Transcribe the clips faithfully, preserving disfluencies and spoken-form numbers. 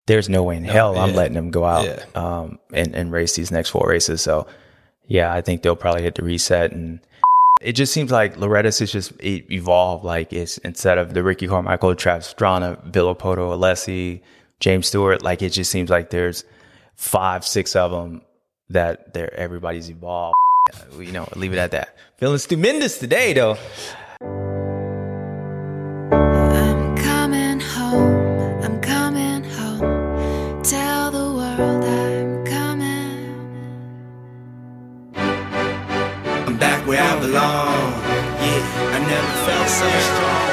there's no way in no, hell yeah. I'm letting him go out yeah. um, and, and race these next four races. So, yeah, I think they'll probably hit the reset. And it just seems like Loretta's has just evolved. Like, it's instead of the Ricky Carmichael, Travis Pastrana, Villopoto, Alessi, James Stewart, like, it just seems like there's five, six of them that they're everybody's evolved. You know, leave it at that. Feeling stupendous today, though. I'm coming home. I'm coming home. Tell the world I'm coming. I'm back where I belong. Yeah, I never felt so strong.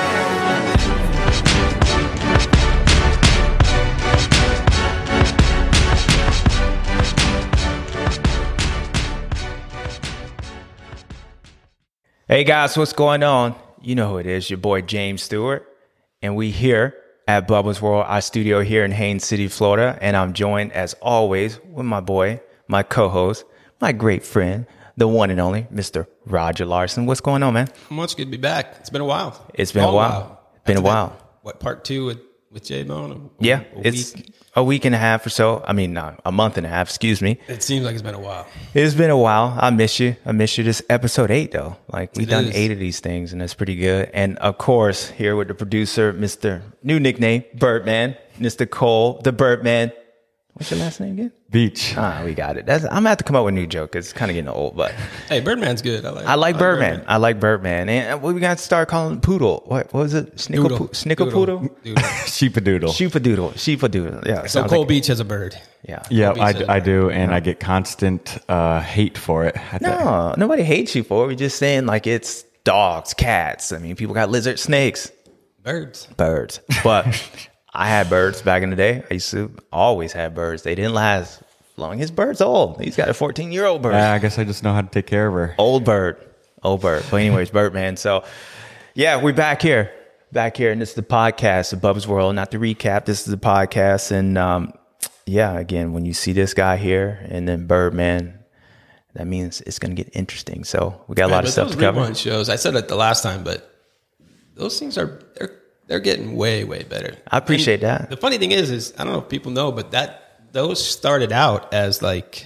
Hey guys, what's going on? You know who it is, your boy James Stewart. And we here at Bubba's World, our studio here in Haines City, Florida. And I'm joined, as always, with my boy, my co-host, my great friend, the one and only Mister Roger Larson. What's going on, man? Much good to be back. It's been a while. It's been Long a while. while. Been a while. Been, what, part two with, with J-Bone? A, yeah, a it's week? a week and a half or so. I mean, no, a month and a half, excuse me. It seems like it's been a while. It's been a while. I miss you. I miss you. This episode eight, though. Like, we've It done is. eight of these things, and that's pretty good. And, of course, here with the producer, Mister New nickname, Birdman, Mister Cole, the Birdman. What's your last name again? Beach. Ah, we got it. That's, I'm going to have to come up with a new joke because it's kind of getting old, but Hey, Birdman's good. I like I like I Birdman. Birdman. I like Birdman. And we got to start calling him Poodle. What, what was it? Snickle, Doodle. Snickle Doodle. Poodle? Doodle. Sheepadoodle. Sheepadoodle. Sheepadoodle. Yeah. So sounds Cole like- Beach has a bird. Yeah. Yeah, Beach I, has a I bird. do, and I get constant uh, hate for it. At the- No, nobody hates you for it. We're just saying, like, it's dogs, cats. I mean, people got lizards, snakes, Birds. birds. But I had birds back in the day. I used to always have birds. They didn't last long. His bird's old. He's got a fourteen-year-old bird. Uh, I guess I just know how to take care of her. Old bird. Old bird. But anyways, Birdman. So, yeah, we're back here. Back here. And this is the podcast of Bubba's World. Not the recap. This is the podcast. And, um, yeah, again, when you see this guy here and then Birdman, that means it's going to get interesting. So we got a lot Man, of but stuff those to cover. rerun shows, I said it the last time, but those things are they're they're getting way way better. I appreciate And that. The funny thing is, is I don't know if people know, but that those started out as like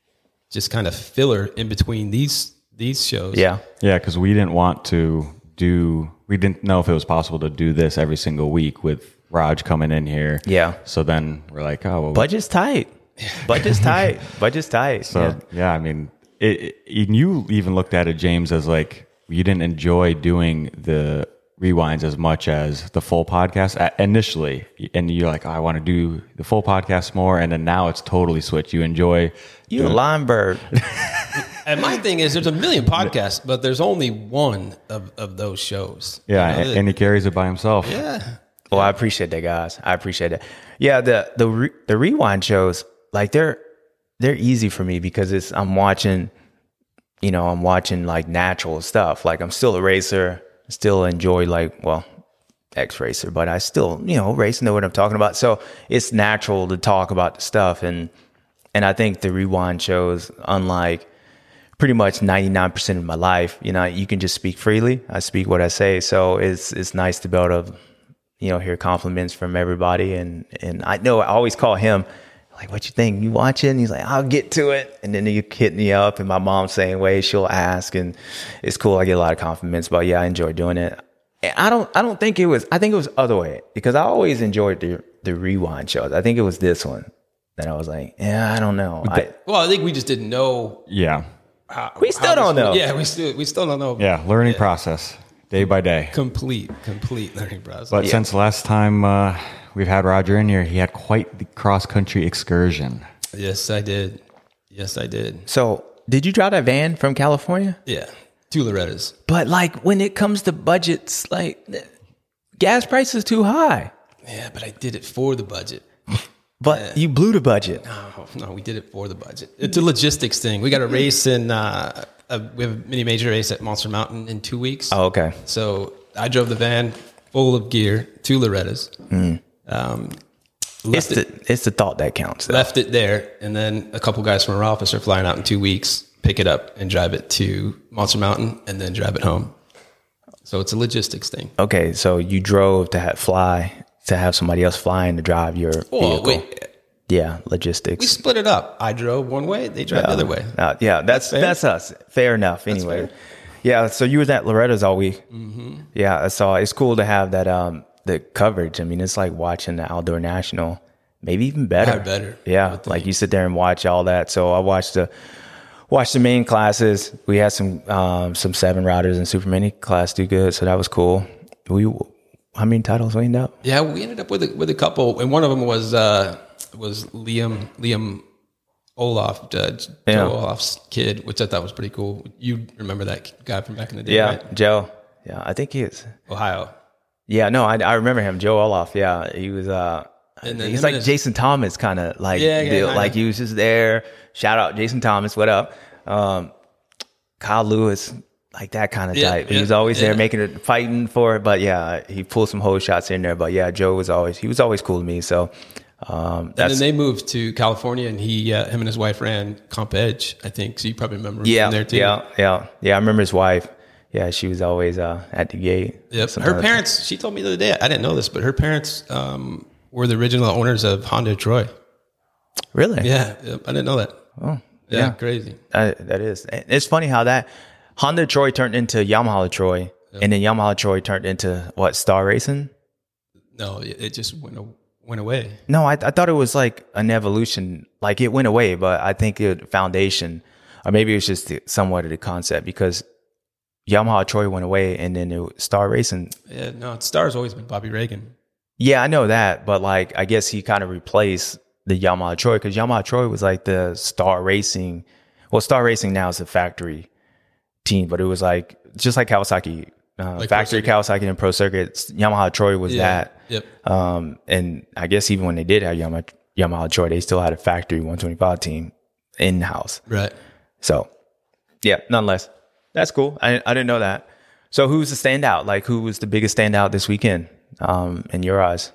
just kind of filler in between these these shows. Yeah. Yeah, because we didn't want to do, we didn't know if it was possible to do this every single week with Raj coming in here. Yeah. So then we're like, oh, well. Budget's tight. Budget's tight. Budget's tight. So, yeah. yeah, I mean, it, it, and you even looked at it, James, as like, you didn't enjoy doing the rewinds as much as the full podcast uh, initially. And you're like, oh, I want to do the full podcast more. And then now it's totally switched. You enjoy. You a doing- lime bird. And my thing is, there's a million podcasts, but there's only one of, of those shows. Yeah, You know, and, and he carries it by himself. yeah. Well, I appreciate that, guys. I appreciate it. Yeah, the the re, the rewind shows, like they're they're easy for me because it's I'm watching, you know, I'm watching like natural stuff. Like I'm still a racer, still enjoy like well, ex racer, but I still you know race, know what I'm talking about. So it's natural to talk about the stuff, and and I think the rewind shows, unlike pretty much ninety-nine percent of my life, you know, you can just speak freely. I speak what I say, so it's it's nice to be able to, you know, hear compliments from everybody. And, and I know I always call him like, what you think? You watching? He's like, I'll get to it. And then he hit me up, and my mom's saying, wait, she'll ask. And it's cool. I get a lot of compliments, but yeah, I enjoy doing it. And I don't, I don't think it was, I think it was other way because I always enjoyed the, the rewind shows. I think it was this one that I was like, yeah, I don't know. I, Well, I think we just didn't know. Yeah. How, We still how don't this- know. Yeah, we still we still don't know. Yeah, learning process, day by day. Complete, complete learning process. But since last time uh, we've had Roger in here, he had quite the cross-country excursion. Yes, I did. Yes, I did. so did you drive that van from California? Yeah, two Lorettas. But like when it comes to budgets, like gas price is too high, Yeah, but I did it for the budget. but you blew the budget. No, no, we did it for the budget. It's a logistics thing. We got a race in, uh, a, we have a mini major race at Monster Mountain in two weeks. Oh, okay. So I drove the van full of gear, two Lorettas. Um, It's left, the it, it's the thought that counts. Though. left it there, and then a couple guys from our office are flying out in two weeks, pick it up and drive it to Monster Mountain, and then drive it home. So it's a logistics thing. Okay, so you drove to have, fly to have somebody else flying to drive your Oh, vehicle. wait. yeah, We logistics. split it up. I drove one way, they drive the other way. Uh, yeah, that's fair. that's us. Fair enough. Anyway, fair. yeah. So you was at Loretta's all week. Mm-hmm. Yeah, I saw. It's cool to have that um the coverage. I mean, it's like watching the outdoor national, maybe even better. Yeah, better. I Yeah, would like think. you sit there and watch all that. So I watched the watched the main classes. We had some um some seven riders in super mini class do good, so that was cool. We how many titles we ended up? Yeah, we ended up with a, with a couple, and one of them was uh, was Liam Liam Olaf, uh, Joe Yeah. Olaf's kid, which I thought was pretty cool. You remember that guy from back in the day, Yeah, right? Joe. Yeah, I think he is. Ohio. Yeah, no, I, I remember him, Joe Olaf. Yeah, he was. Uh, And then he's him like and his- Jason Thomas, kind of like Yeah, yeah, deal. kinda. Like he was just there. Shout out Jason Thomas. What up? Um, Kyle Lewis, like that kind of Yeah, type. He yeah, was always there, yeah. making it, fighting for it. But yeah, he pulled some whole shots in there. But yeah, Joe was always he was always cool to me. So um, And that's then they moved to California, and he, uh, him and his wife ran Comp Edge, I think. So you probably remember him yeah, from there too. yeah, yeah, yeah. I remember his wife. Yeah, she was always uh, at the gate. Yep. Sometimes. Her parents, she told me the other day, I didn't know this, but her parents um, were the original owners of Honda Troy. Really? Yeah, yep, I didn't know that. Oh, Yeah, yeah. crazy. Uh, that is. It's funny how that Honda Troy turned into Yamaha Troy, and then Yamaha Troy turned into what, Star Racing? No, it it just went a- went away. No, I, I thought it was like an evolution. Like it went away, but I think it foundation, or maybe it was just the, somewhat of the concept because Yamaha Troy went away, and then it was Star Racing. Yeah, no, Star's always been Bobby Reagan. Yeah, I know that, but like I guess he kind of replaced the Yamaha Troy because Yamaha Troy was like the Star Racing. Well, Star Racing now is a factory team, but it was like just like Kawasaki, uh, Like factory Pro Kawasaki and Pro Circuit. Yamaha Troy was that. Yep. Um, and I guess even when they did have Yamaha, Yamaha Troy, they still had a factory one twenty-five team in house. Right. So yeah, nonetheless, that's cool. I I didn't know that. So who's the standout? Like who was the biggest standout this weekend? Um, in your eyes?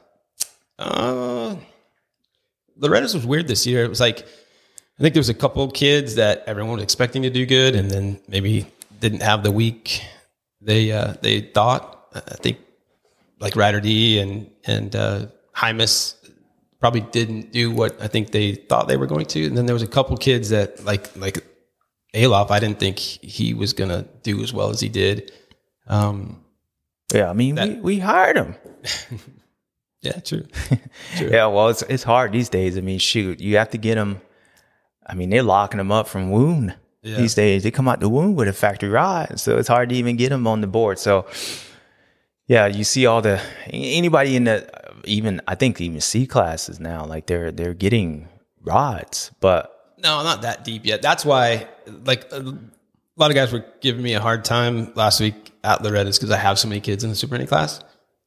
Uh, Loretta's was weird this year. It was like, I think there was a couple of kids that everyone was expecting to do good, and then maybe didn't have the week they uh, they thought. I think like Ryder D and and uh, Hymus probably didn't do what I think they thought they were going to. And then there was a couple kids that like like Alof, I didn't think he was gonna do as well as he did. Um, Yeah, I mean, That- we, we hired him. yeah, true. True. Yeah, well, it's it's hard these days. I mean, shoot, you have to get them. I mean, they're locking them up from wound Yeah. these days. They come out the wound with a factory ride, so it's hard to even get them on the board. So, yeah, you see all the anybody in the even I think even C classes now, like they're they're getting rods, but No, not that deep yet. That's why, like, a lot of guys were giving me a hard time last week at Loretta's because I have so many kids in the Super Mini class.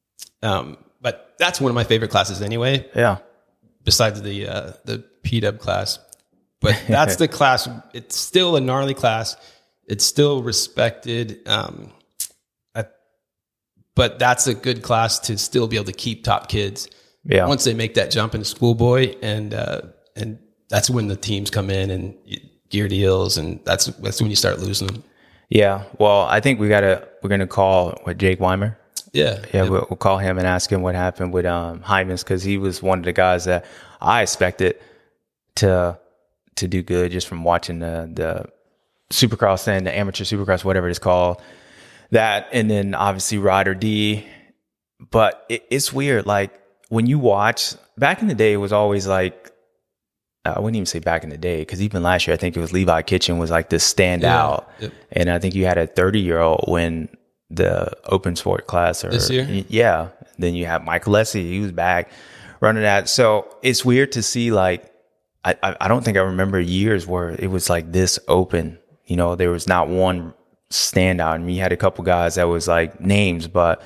Um, but that's one of my favorite classes anyway, yeah, besides the uh, the P W class. But that's the class. It's still a gnarly class. It's still respected. Um, I, but that's a good class to still be able to keep top kids. yeah, Once they make that jump into schoolboy, and uh, and that's when the teams come in and gear deals, and that's that's when you start losing them. yeah. Well, I think we gotta we're gonna call what Jake Weimer. Yeah, Yeah, we'll, we'll call him and ask him what happened with um, Hymus because he was one of the guys that I expected to to do good just from watching the the Supercross and the amateur Supercross, whatever it's called. That and then obviously Ryder D. But it, it's weird, like when you watch back in the day, it was always like I wouldn't even say back in the day because even last year I think it was Levi Kitchen was like this standout, Yep. and I think you had a thirty year old win the open sport class or This year? yeah. Then you have Mike Lessie, he was back running that. So it's weird to see like I, I I don't think I remember years where it was like this open. You know, there was not one standout. I mean, you had a couple guys that was like names, but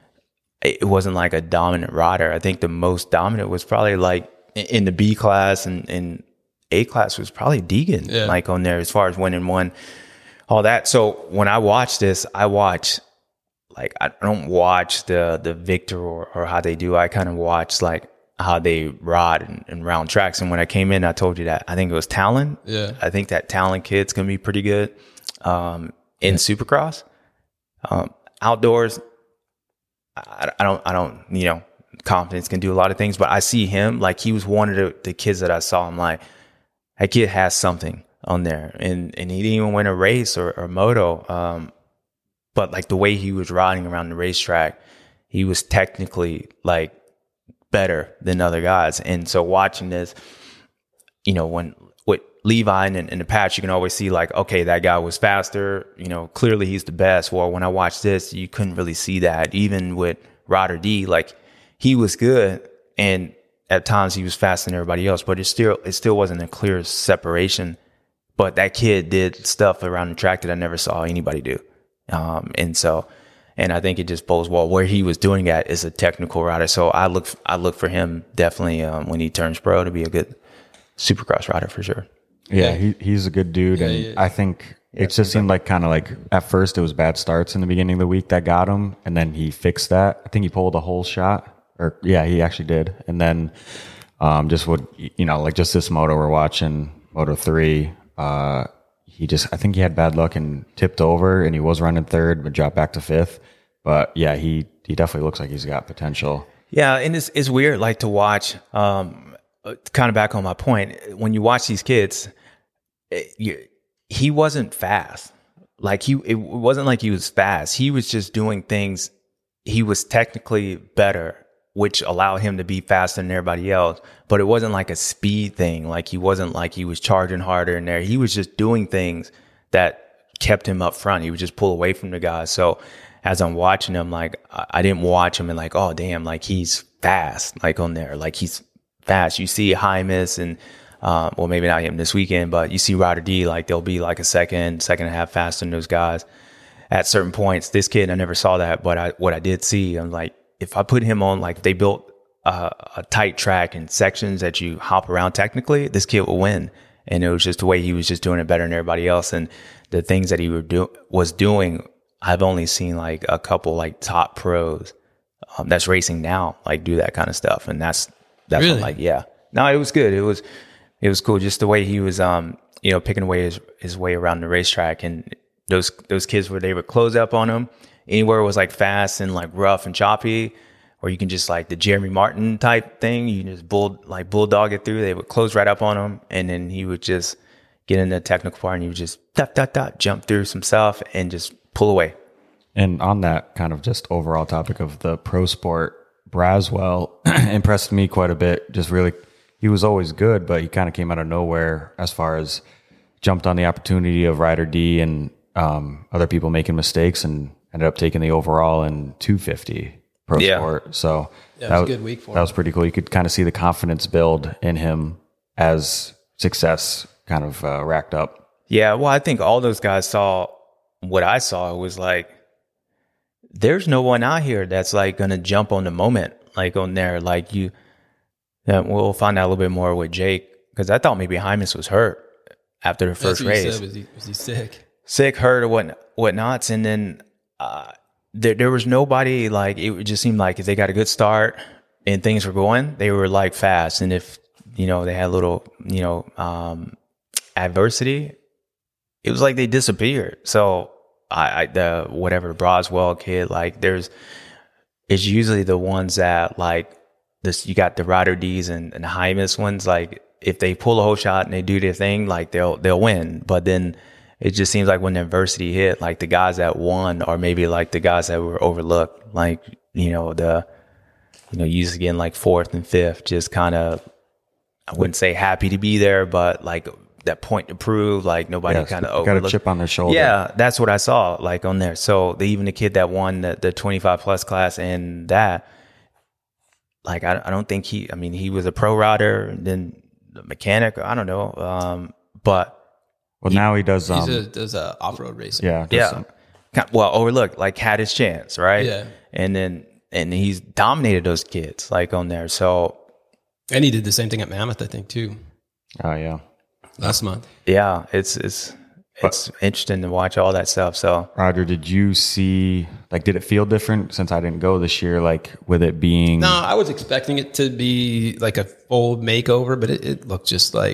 it wasn't like a dominant rider. I think the most dominant was probably like in the B class and, and A class was probably Deegan, Yeah. like on there as far as winning one, all that. So when I watch this, I watch like I don't watch the the victor or, or how they do. I kind of watch like how they ride and, and round tracks. And when I came in, I told you that I think it was Talon. Yeah. I think that Talon kid's gonna be pretty good um, in Supercross. Um, outdoors, I, I don't, I don't, you know, confidence, can do a lot of things. But I see him like he was one of the, the kids that I saw. I'm like, that kid has something on there, and and he didn't even win a race or, or moto. Um, but like the way he was riding around the racetrack, he was technically like better than other guys. And so watching this, you know, when with Levi and in the patch, you can always see like, okay, that guy was faster. You know, clearly he's the best. Well, when I watched this, you couldn't really see that. Even with Ryder D, like he was good, and at times he was faster than everybody else, but it still it still wasn't a clear separation. But that kid did stuff around the track that I never saw anybody do. Um, and so, and I think it just bodes well. Where he was doing that is a technical rider. So I look, I look for him definitely um, when he turns pro to be a good Supercross rider for sure. Yeah, he he's a good dude, Yeah, and yeah. I think it just seemed like kind of like at first it was bad starts in the beginning of the week that got him, and then he fixed that. I think he pulled a whole shot, or yeah, he actually did, and then um, just would you know like just this moto we're watching, Moto three. Uh, he just I think he had bad luck and tipped over, and he was running third but dropped back to fifth. But yeah, he he definitely looks like he's got potential. Yeah, and it's it's weird like to watch. Um, kind of back on my point, when you watch these kids, it, you, he wasn't fast. Like he, it wasn't like he was fast. He was just doing things. He was technically better, which allowed him to be faster than everybody else. But it wasn't like a speed thing. Like he wasn't like he was charging harder in there. He was just doing things that kept him up front. He would just pull away from the guys. So as I'm watching him, like I, I didn't watch him and like, oh damn, like he's fast, like on there, like he's fast. You see Hymus and um, well, maybe not him this weekend, but you see Ryder D, like they'll be like a second, second and a half faster than those guys at certain points. This kid, I never saw that, but I, what I did see, I'm like, if I put him on, like they built a, a tight track and sections that you hop around technically, this kid will win. And it was just the way he was just doing it better than everybody else. And the things that he were do, was doing, I've only seen like a couple like top pros um, that's racing now, like do that kind of stuff. And that's, that's Really? what, like, yeah, no, it was good. It was, it was cool. Just the way he was, um, you know, picking away his, his way around the racetrack, and those, those kids where they would close up on him anywhere it was like fast and like rough and choppy, or you can just like the Jeremy Martin type thing. You can just bull, like bulldog it through. They would close right up on him, and then he would just get in the technical part and he would just dot, dot, dot, jump through some stuff and just pull away. And on that kind of just overall topic of the pro sport, Braswell impressed me quite a bit. Just really, he was always good, but he kind of came out of nowhere as far as jumped on the opportunity of Ryder D and um, other people making mistakes, and ended up taking the overall in two fifty pro Yeah. sport. So Yeah, it that was a good week for That him. was pretty cool. You could kind of see the confidence build in him as success kind of uh, racked up. Yeah, well, I think all those guys saw what I saw was like, there's no one out here that's like going to jump on the moment, like on there. Like you, yeah, we'll find out a little bit more with Jake, because I thought maybe Hymus was hurt after the That's first what you race. said. Was he, was he sick? Sick, hurt, or what, whatnots. And then uh, there, there was nobody, like, it just seemed like if they got a good start and things were going, they were like fast. And if, you know, they had a little, you know, um, adversity, it was like they disappeared. So I, I the whatever Braswell kid, like there's, it's usually the ones that like this, you got the Ryder D's and, and Hymus ones, like if they pull a whole shot and they do their thing, like they'll, they'll win. But then it just seems like when the adversity hit, like the guys that won are maybe like the guys that were overlooked, like, you know, the, you know, usually getting like fourth and fifth, just kind of, I wouldn't say happy to be there, but like that point to prove, like nobody Yes, kind of got a overlooked. chip on their shoulder. Yeah, that's what I saw like on there. So the, even the kid that won the, the twenty-five plus class and that, like, I, I don't think he, I mean, he was a pro rider and then the mechanic, I don't know. Um, but Well, now he does. Um, He's a, does a off-road racing. yeah, does yeah, some- kind- well, overlooked, like had his chance, right? Yeah. And then, and he's dominated those kids like on there. So And he did the same thing at Mammoth, I think, too, Oh yeah. last month. yeah, it's, it's, it's interesting to watch all that stuff. So Roger, did you see, like, did it feel different since I didn't go this year? Like, with it being, No, I was expecting it to be like a full makeover, but it, it looked just like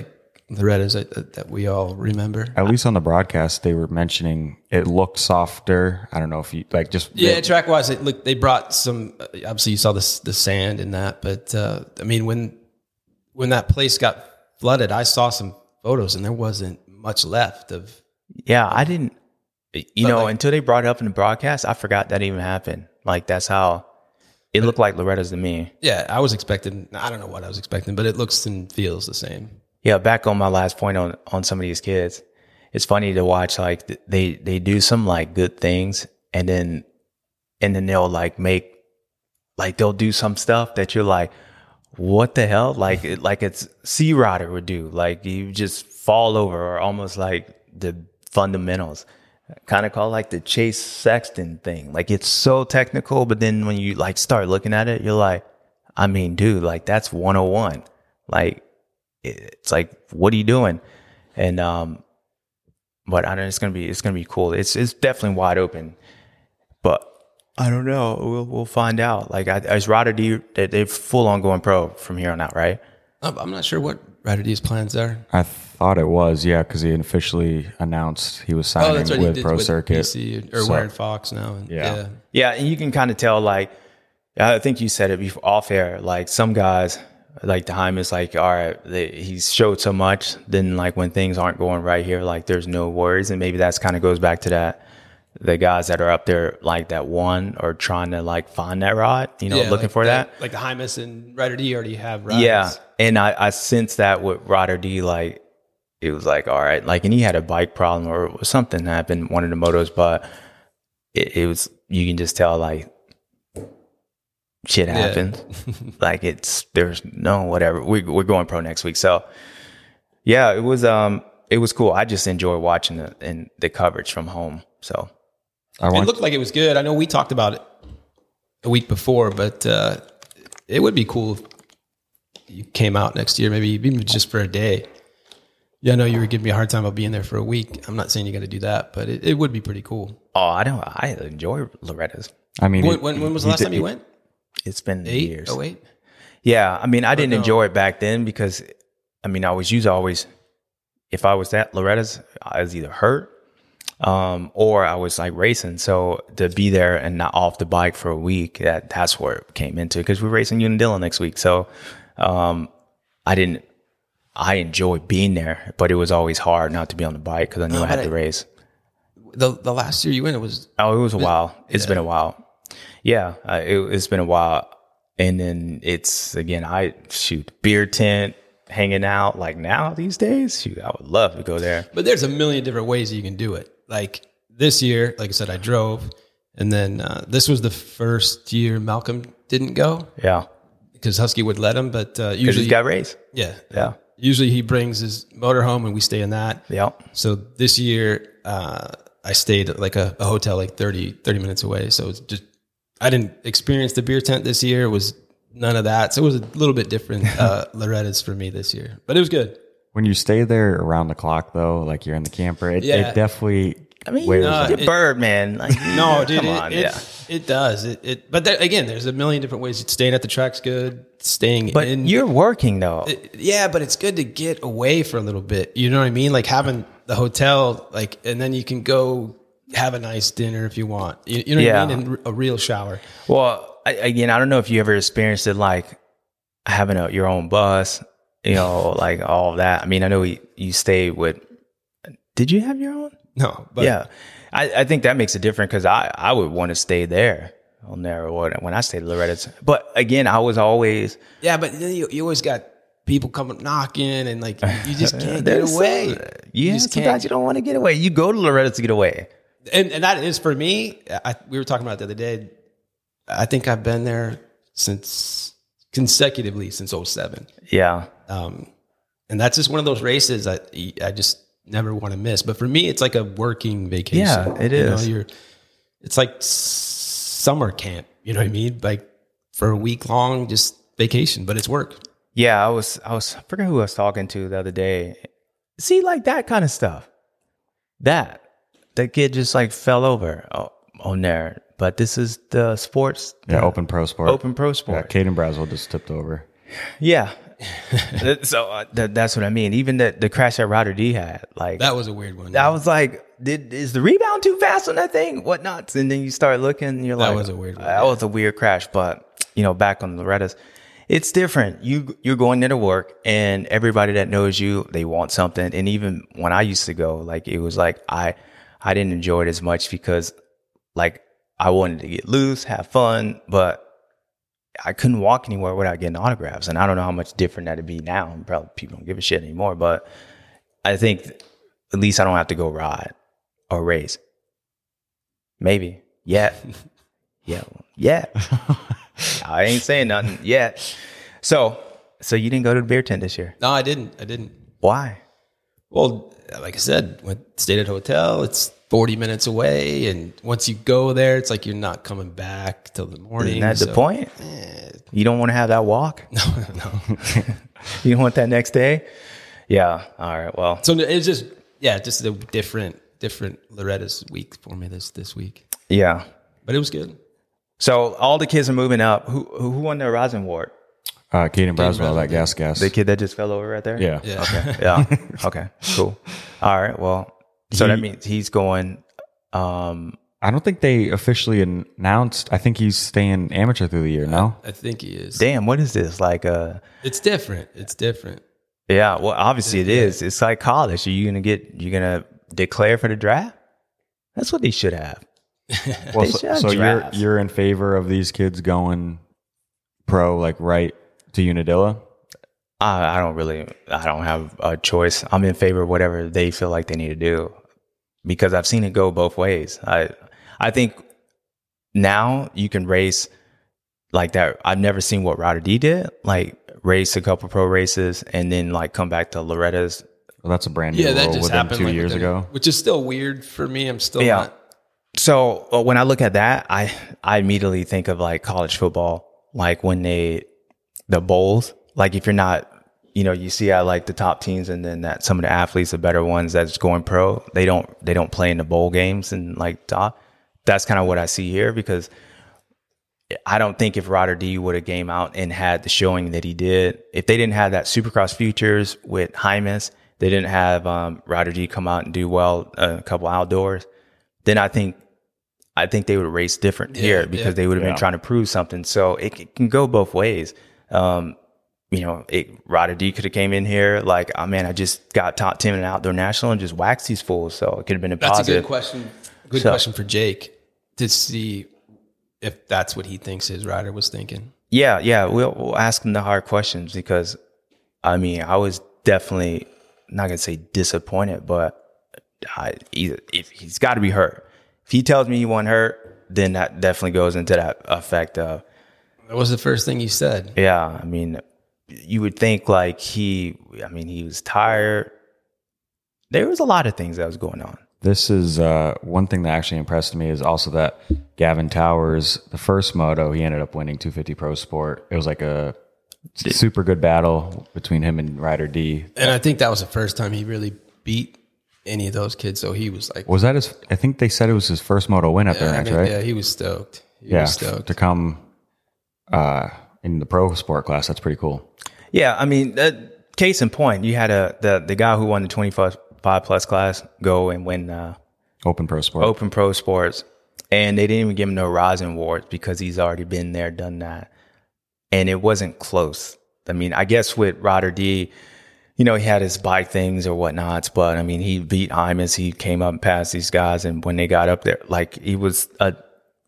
Loretta's that, that we all remember. At least on the broadcast, they were mentioning it looked softer. I don't know if you like just Yeah, track wise, it look they brought some. Obviously, you saw the the sand in that, but uh, I mean, when when that place got flooded, I saw some photos, and there wasn't much left of. Yeah, I didn't. You But know, like- until they brought it up in the broadcast, I forgot that even happened. Like that's how it looked like Loretta's to me. Yeah, I was expecting. I don't know what I was expecting, but it looks and feels the same. Yeah, back on my last point on on some of these kids, it's funny to watch. Like th- they they do some like good things, and then and then they'll like make like they'll do some stuff that you're like, what the hell? Like it, like it's Sea Rodder would do. Like you just fall over, or almost like the fundamentals. Kind of called like the Chase Sexton thing. Like it's so technical, but then when you like start looking at it, you're like, I mean, dude, like that's one oh one. Like it's like, what are you doing? And um, but I know it's gonna be it's gonna be cool. It's it's definitely wide open, but I don't know. We'll we'll find out. Like, I, is Rodder D they they're full on going pro from here on out, right? I'm I'm not sure what Ryder D's plans are. I thought it was, yeah, because he officially announced he was signing Oh, that's right. he with did Pro with Circuit. P C or So- wearing Fox now. And, Yeah. yeah. Yeah, and you can kind of tell, like, I think you said it before off air. Like some guys, like Daheim is like, all right, they, he's showed so much. Then like when things aren't going right here, like there's no worries, and maybe that's kind of goes back to that. The guys that are up there like that one or trying to like find that rod, you know, Yeah, looking like for the- that. Like the Hymus and Ryder D already have rides. Yeah, and I I sense that with Rodder D, like it was like all right, like and he had a bike problem or something happened one of the motos, but it, it was you can just tell like shit Yeah. happens. Like it's there's no whatever. We we're going pro next week, so yeah, it was um it was cool. I just enjoy watching the and the coverage from home. So I It want looked like it was good. I know we talked about it a week before, but uh, it would be cool if you came out next year, maybe even just for a day. Yeah, I know you were giving me a hard time about being there for a week. I'm not saying you got to do that, but it, it would be pretty cool. oh, I don't I enjoy Loretta's. I mean, When, it- when, when was the he last did- time you went? It's been Eight? years. Oh, eight? Yeah, I mean, I didn't no. enjoy it back then because, I mean, I was usually always, if I was at Loretta's, I was either hurt um, or I was like racing. So to be there and not off the bike for a week, that that's where it came into because we're racing Unadilla next week. So um, I didn't, I enjoyed being there, but it was always hard not to be on the bike because I knew No, I had but to I- race. The, the last year you went, it was Oh, it was a while. It's yeah. been a while. Yeah, uh, it, it's been a while. And then it's again, I shoot beer tent, hanging out. Like now these days, shoot, I would love to go there. But there's a million different ways you can do it. Like this year, like I said, I drove, and then uh, this was the first year Malcolm didn't go Yeah, because Husky would let him. But uh, because usually, he's got race. yeah, Yeah, usually he brings his motor home, and we stay in that. yeah. So this year, uh, I stayed at like a, a hotel like thirty, thirty minutes away. So it's just I didn't experience the beer tent this year. It was none of that. So it was a little bit different uh, Loretta's for me this year, but it was good. when you stay there around the clock, though, like you're in the camper, it, Yeah. it definitely. I mean, wears no, it. get it- bird, man. Like, No, dude, come it, on, it, yeah. it does. It, it but there, again, there's a million different ways. Staying at the track's good. Staying But in, you're working though. it- yeah, but it's good to get away for a little bit. You know what I mean? Like having the hotel, like, and then you can go have a nice dinner if you want. You, you know what Yeah. I mean? And a real shower. Well, I, again, I don't know if you ever experienced it, like having a, your own bus, you know, like all of that. I mean, I know you, you stay with. Did you have your own? No, but Yeah, I, I think that makes it different because I, I would want to stay there on there when when I stayed at Loretta's. But again, I was always yeah, but then you, you always got people coming knocking, and like you just can't get there's away. some- yeah, just sometimes can't. you don't want to get away. You go to Loretta's to get away. And and that is for me. I, we were talking about it the other day. I think I've been there since consecutively since oh seven. Yeah, Um, and that's just one of those races I I just never want to miss. But for me, it's like a working vacation. Yeah, it You know, is. you're, it's like s- summer camp. You know what I mean? Like for a week long, just vacation, but it's work. yeah. I was I was I forget who I was talking to the other day. See, like that kind of stuff. That that kid just like fell over oh, on there. But this is the sports. Yeah, the Open Pro Sport. Open Pro Yeah, Sport. Caden Braswell just tipped over. Yeah, so uh, th- that's what I mean. Even the the crash that Ryder D had, like That was a weird one. I was like, did is the rebound too fast on that thing? What not? And then you start looking, and you're That like, was a weird one, That yeah. was a weird crash. But you know, back on Loretta's, it's different. You you're going there to work, and everybody that knows you, they want something. And even when I used to go, like it was like I I didn't enjoy it as much because like I wanted to get loose, have fun, but I couldn't walk anywhere without getting autographs. And I don't know how much different that'd be now. Probably people don't give a shit anymore. But I think at least I don't have to go ride or race. Maybe. Yet. Yeah. Yeah. I ain't saying nothing yet. So, so you didn't go to the beer tent this year? No, I didn't. I didn't. Why? Well, like I said, went stayed at a hotel. It's forty minutes away, and once you go there, it's like you're not coming back till the morning. Isn't that the so- point? You don't want to have that walk? No, no. You don't want that next day? Yeah. All right. Well, So it's just yeah, just a different different Loretta's week for me this this week, yeah. but it was good. So all the kids are moving up. Who who won the Horizon Award? Uh, Caden Braswell, Braswell, that gas gas. The kid that just fell over right there? Yeah. Yeah. Okay. Yeah. Okay. Cool. All right. Well, so that He- means he's going. Um. I don't think they officially announced. I think he's staying amateur through the year. No, I think he is. Damn. What is this? Like uh. It's different. It's different. Yeah. Well, obviously it Yeah. is. It's like college. Are you gonna get? You're gonna declare for the draft? That's what they should have. well, They so, should have so you're drafts. you're in favor of these kids going pro, like right to Unadilla. I, I don't really. I don't have a choice. I'm in favor of whatever they feel like they need to do, because I've seen it go both ways. I I think now you can race like that. I've never seen what Ryder D did, like race a couple pro races and then like come back to Loretta's. Well, that's a brand new Yeah, that rule just within happened two like, years within- ago. which is still weird for me. I'm still Yeah. not. So uh, when I look at that, I I immediately think of like college football, like when they the bowls. Like if you're not, you know, you see how like the top teams and then that some of the athletes, the better ones that's going pro, they don't they don't play in the bowl games and like top. That's kind of what I see here, because I don't think if Ryder D would have came out and had the showing that he did, if they didn't have that Supercross Futures with Hymas, they didn't have um, Ryder D come out and do well uh, a couple outdoors, then I think I think they would race different Yeah, here because yeah. they would have Yeah. been trying to prove something. So it, it can go both ways. Um, you know, it, Ryder D could have came in here like, oh man, I just got top ten in an outdoor national and just waxed these fools. So it could have been a That's positive. a good question. Good So- question for Jake to see if that's what he thinks his rider was thinking. Yeah, yeah. We'll, we'll ask him the hard questions, because, I mean, I was definitely not gonna say disappointed, but I, either if he's got to be hurt. If he tells me he wasn't hurt, then that definitely goes into that effect of, That was the first thing you said. yeah. I mean, you would think like he. I mean, he was tired. There was a lot of things that was going on. This is uh, one thing that actually impressed me is also that Gavin Towers, the first moto, he ended up winning two fifty Pro Sport. It was like a super good battle between him and Ryder D. And I think that was the first time he really beat any of those kids. So he was like, Was that his? I think they said it was his first moto win at yeah, the I ranch, mean, right? yeah, he was stoked. He Yeah, was stoked. to come uh, in the pro sport class, that's pretty cool. Yeah, I mean, uh, case in point, you had a the the guy who won the twenty-five plus class go and win uh, Open pro sport. Open Pro Sports, and they didn't even give him no Horizon Awards because he's already been there, done that, and it wasn't close. I mean, I guess with Ryder D, you know, he had his bike things or whatnots, but I mean, he beat Hymas. He came up and passed these guys, and when they got up there, like he was a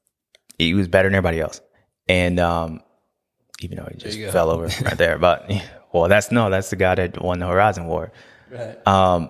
he was better than everybody else, and um, even though he just fell over right there, but well, that's no, that's the guy that won the Horizon Award. Right. Um,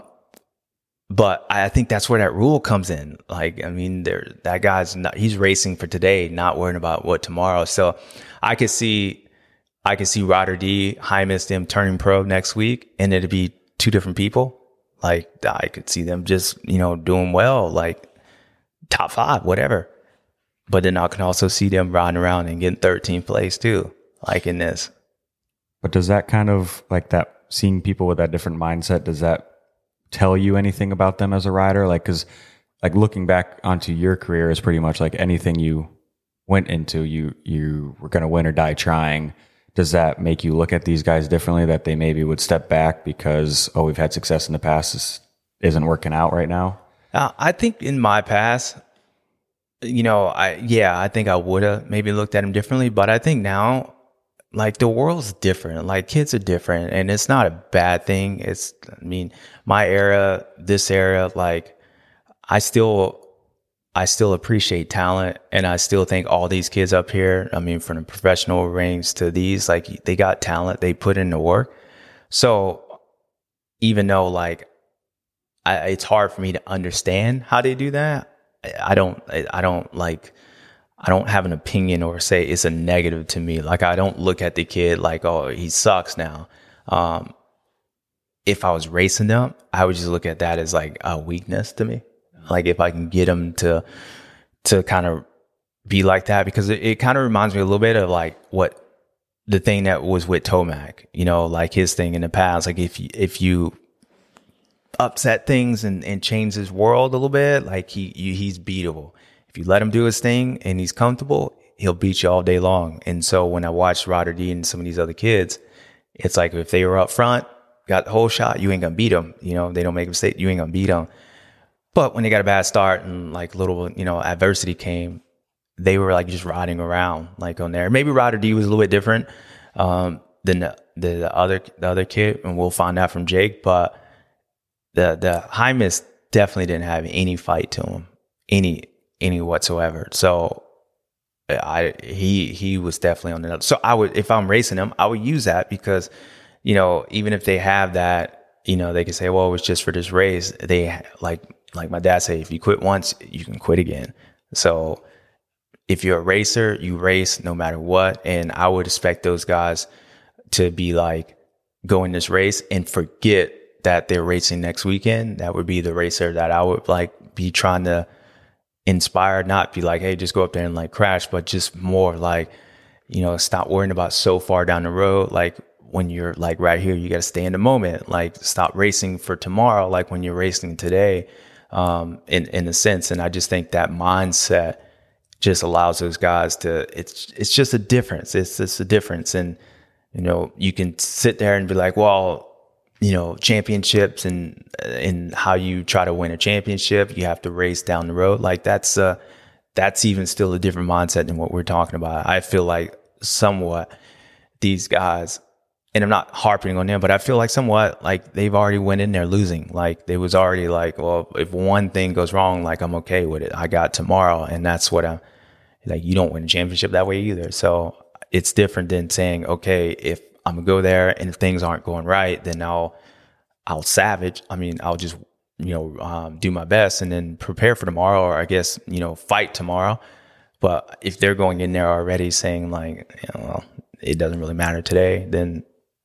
but I think that's where that rule comes in. Like, I mean, there that guy's not, he's racing for today, not worrying about what tomorrow. So I could see, I could see Ryder D, Hymas, them turning pro next week, and it'd be two different people. Like, I could see them just, you know, doing well, like top five, whatever. But then I can also see them riding around and getting thirteenth place too, like in this. But does that kind of like that, seeing people with that different mindset, does that tell you anything about them as a rider? Like, cause like looking back onto your career is pretty much like anything you went into, you, you were going to win or die trying. does that make you look at these guys differently, that they maybe would step back because, oh, we've had success in the past, this isn't working out right now? Uh, I think in my past, you know, I yeah, I think I would have maybe looked at him differently. But I think now, like, the world's different. Like, kids are different, and it's not a bad thing. It's, I mean, my era, this era, like, I still, I still appreciate talent, and I still think all these kids up here, I mean, from the professional range to these, like, they got talent, they put in the work. So even though, like, I, it's hard for me to understand how they do that, I don't, I don't like, I don't have an opinion or say it's a negative to me. Like, I don't look at the kid like, oh, he sucks now. Um, if I was racing them, I would just look at that as like a weakness to me. Like, if I can get him to, to kind of be like that, because it, it kind of reminds me a little bit of like what the thing that was with Tomac, you know, like his thing in the past. Like, if you, if you upset things and, and change his world a little bit, like he, you, he's beatable. If you let him do his thing and he's comfortable, he'll beat you all day long. And so when I watched Ryder D and some of these other kids, it's like, if they were up front, got the whole shot, you ain't gonna beat them. You know, they don't make a mistake, you ain't gonna beat them. But when they got a bad start and like little, you know, adversity came, they were like just riding around like on there. Maybe Ryder D was a little bit different um, than the, the, the other the other kid, and we'll find out from Jake. But the the Hymas definitely didn't have any fight to him, any any whatsoever. So I he he was definitely on the. So I would, if I'm racing him, I would use that, because, you know, even if they have that, you know, they can say, well, it was just for this race. They like like my dad say, if you quit once, you can quit again. So if you're a racer, you race no matter what. And I would expect those guys to be like, go in this race and forget that they're racing next weekend. That would be the racer that I would like be trying to inspire, not be like, hey, just go up there and like crash, but just more like, you know, stop worrying about so far down the road. Like, when you're like right here, you got to stay in the moment. Like, stop racing for tomorrow, like when you're racing today, um, in, in a sense. And I just think that mindset just allows those guys to, it's, it's just a difference. It's just a difference. And, you know, you can sit there and be like, well, you know, championships and, and how you try to win a championship, you have to race down the road. Like, that's, uh, that's even still a different mindset than what we're talking about. I feel like somewhat these guys, and I'm not harping on them, but I feel like somewhat like they've already went in there losing. Like, they was already like, well, if one thing goes wrong, like, I'm okay with it. I got tomorrow. And that's what I'm like, you don't win a championship that way either. So it's different than saying, okay, if I'm gonna go there and if things aren't going right, then I'll, I'll savage. I mean, I'll just, you know, um, do my best and then prepare for tomorrow, or I guess, you know, fight tomorrow. But if they're going in there already saying like, you know, well, it doesn't really matter today, then,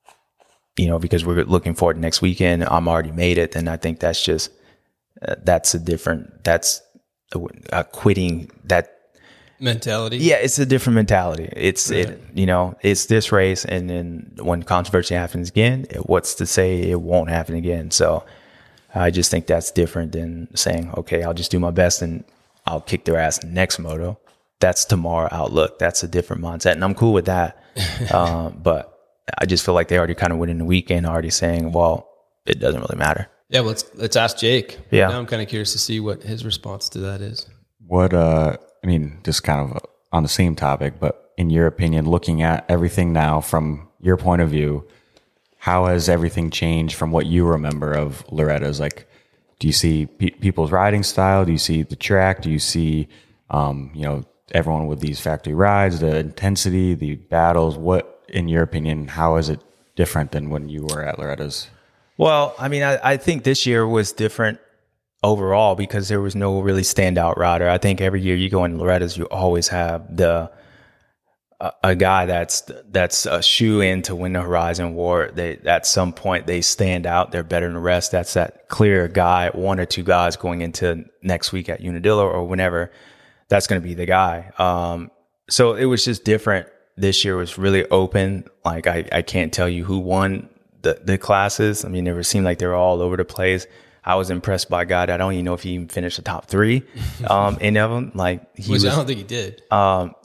you know, because we're looking forward to next weekend, I'm already made it. Then I think that's just, uh, that's a different, that's a, a quitting that mentality. Yeah. It's a different mentality. It's, Right. it, you know, it's this race. And then when controversy happens again, it, what's to say it won't happen again? So I just think that's different than saying, okay, I'll just do my best and I'll kick their ass next moto. That's tomorrow outlook. That's a different mindset. And I'm cool with that. um, but I just feel like they already kind of went in the weekend already saying, well, it doesn't really matter. Yeah, well, let's let's ask Jake. Yeah. Now I'm kind of curious to see what his response to that is. What, uh, I mean, just kind of on the same topic, but in your opinion, looking at everything now from your point of view, how has everything changed from what you remember of Loretta's? Like, do you see pe- people's riding style? Do you see the track? Do you see, um, you know, everyone with these factory rides, the intensity, the battles? What, in your opinion, how is it different than when you were at Loretta's? Well, I mean, I, I think this year was different overall because there was no really standout rider. I think every year you go in Loretta's, you always have the a, a guy that's that's a shoe in to win the Horizon War. They at some point they stand out. They're better than the rest. That's that clear guy, one or two guys going into next week at Unadilla or whenever. That's going to be the guy. Um, so it was just different. This year was really open. Like I, I can't tell you who won the, the classes. I mean, it seemed like they were all over the place. I was impressed by a guy that I don't even know if he even finished the top three um, any of them. Like he Was, was, I don't think he did. um,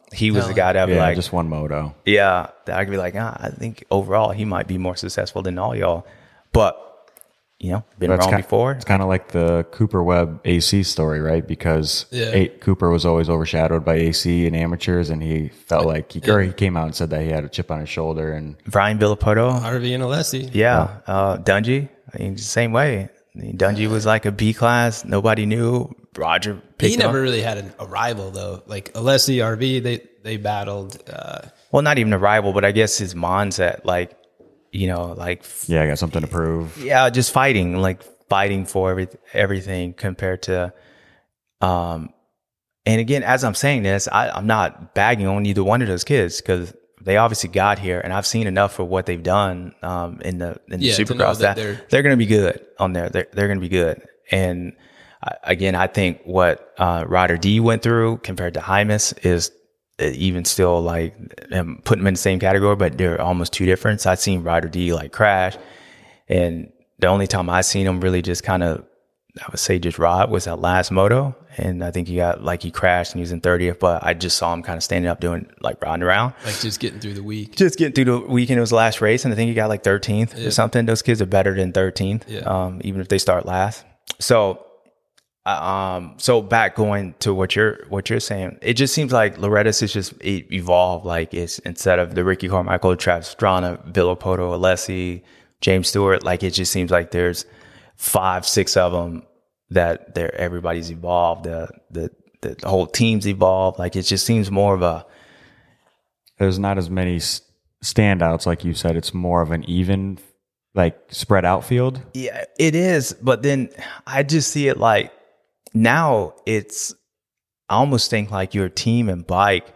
he was Hell the guy that would be Yeah, like, just one moto. yeah, that I could be like, ah, I think overall he might be more successful than all y'all. But, you know, been That's wrong kind, before. It's kind of like the Cooper Webb A C story, right? Because Yeah. A- Cooper was always overshadowed by A C and amateurs, and he felt like he, or he came out and said that he had a chip on his shoulder. And Brian Villapoto, R V and Alessi. yeah, uh, Dungy, I mean, same way. I mean, Dungy was like a B class. Nobody knew. Roger picked He never up. really had an, a rival though. Like Alessi, R V, they they battled. Uh, Well, not even a rival, but I guess his mindset, like, you know, like, yeah, I got something to prove. yeah, just fighting, like fighting for every, everything compared to, um, and again, as I'm saying this, I, I'm not bagging on either one of those kids because they obviously got here, and I've seen enough for what they've done um, in the in the Yeah, to know Supercross that that they're- they're, going to be good on there. They're they're going to be good, and uh, again, I think what uh, Ryder D went through compared to Hymas is even still like um, putting them in the same category, but they're almost two different. So I've seen Ryder D like crash, and the only time I seen him really just kind of, I would say just ride was that last moto. And I think he got like he crashed and he was in thirtieth, but I just saw him kind of standing up doing like riding around. like just getting through the week. Just getting through the weekend. It was the last race, and I think he got like thirteenth Yeah. or something. Those kids are better than thirteenth, Yeah. um, even if they start last. So, uh, um, so back going to what you're what you're saying, it just seems like Loretta's is just it evolved. Like it's instead of the Ricky Carmichael, Travis Strana, Villapoto, Alessi, James Stewart, like it just seems like there's five, six of them that they're everybody's evolved. The the the whole team's evolved. Like it just seems more of a There's not as many s- standouts, like you said. It's more of an even, like spread out field. yeah, it is. But then I just see it like now it's I almost think like your team and bike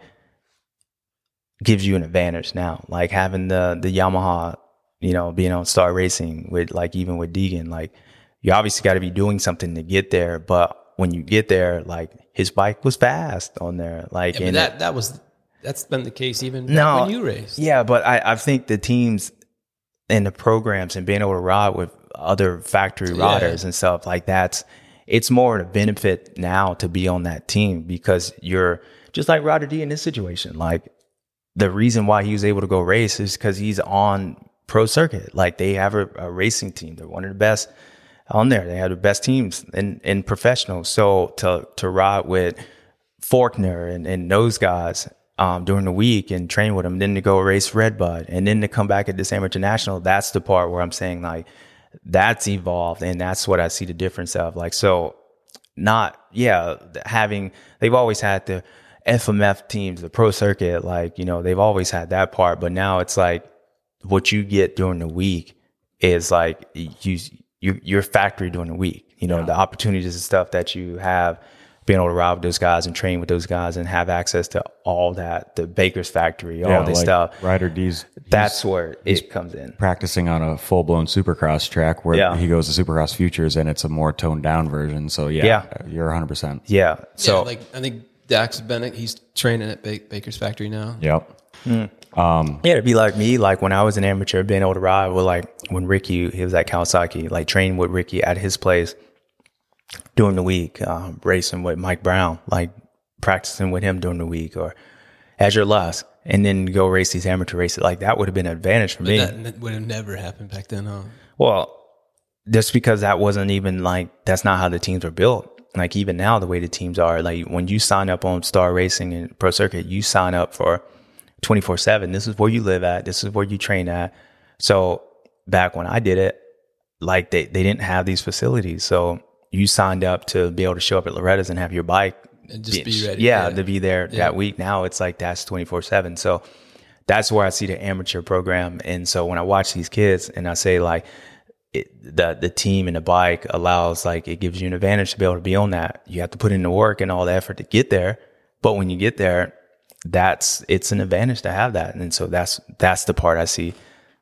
gives you an advantage now. Like having the the Yamaha, you know, being on Star Racing with like even with Deegan, like you obviously got to be doing something to get there. But when you get there, like his bike was fast on there. Like Yeah, but and that that was that's been the case even back No, when you raced. yeah, but I, I think the teams and the programs and being able to ride with other factory Yeah. riders and stuff like that's it's more of a benefit now to be on that team because you're just like Ryder D in this situation. Like the reason why he was able to go race is because he's on pro circuit. Like they have a, a racing team. They're one of the best on there. They have the best teams in, in professional. So to to ride with Faulkner and, and those guys um, during the week and train with them, then to go race Redbud and then to come back at this Amateur National, that's the part where I'm saying like that's evolved and that's what I see the difference of. Like so not yeah having they've always had the F M F teams, the pro circuit, like you know they've always had that part, but now it's like what you get during the week is like you your your factory during the week. You know Yeah. the opportunities and stuff that you have being able to ride with those guys and train with those guys and have access to all that, the Baker's factory, all this like stuff. Ryder D's. That's where it comes in. Practicing on a full blown Supercross track where Yeah. he goes to Supercross Futures and it's a more toned down version. So yeah, Yeah. you're one hundred percent. Yeah. So yeah, like I think Dax Bennett, he's training at ba- Baker's factory now. Yep. yeah, it'd be like me, like when I was an amateur, being able to ride with like when Ricky, he was at Kawasaki, like training with Ricky at his place during the week, um, racing with Mike Brown, like practicing with him during the week, or Azure Lusk, and then go race these amateur races. Like that would have been an advantage for me. That n- would have never happened back then, huh? Well, just because that wasn't even like, that's not how the teams were built. Like even now, the way the teams are, like when you sign up on Star Racing and Pro Circuit, you sign up for twenty-four seven. This is where you live at. This is where you train at. So back when I did it, like they, they didn't have these facilities. So you signed up to be able to show up at Loretta's and have your bike. And just be ready. Yeah, Yeah. to be there Yeah. that week. Now it's like that's twenty-four seven. So that's where I see the amateur program. And so when I watch these kids and I say like, it, the the team and the bike allows, like, it gives you an advantage to be able to be on that. You have to put in the work and all the effort to get there, but when you get there, that's it's an advantage to have that. And so that's that's the part I see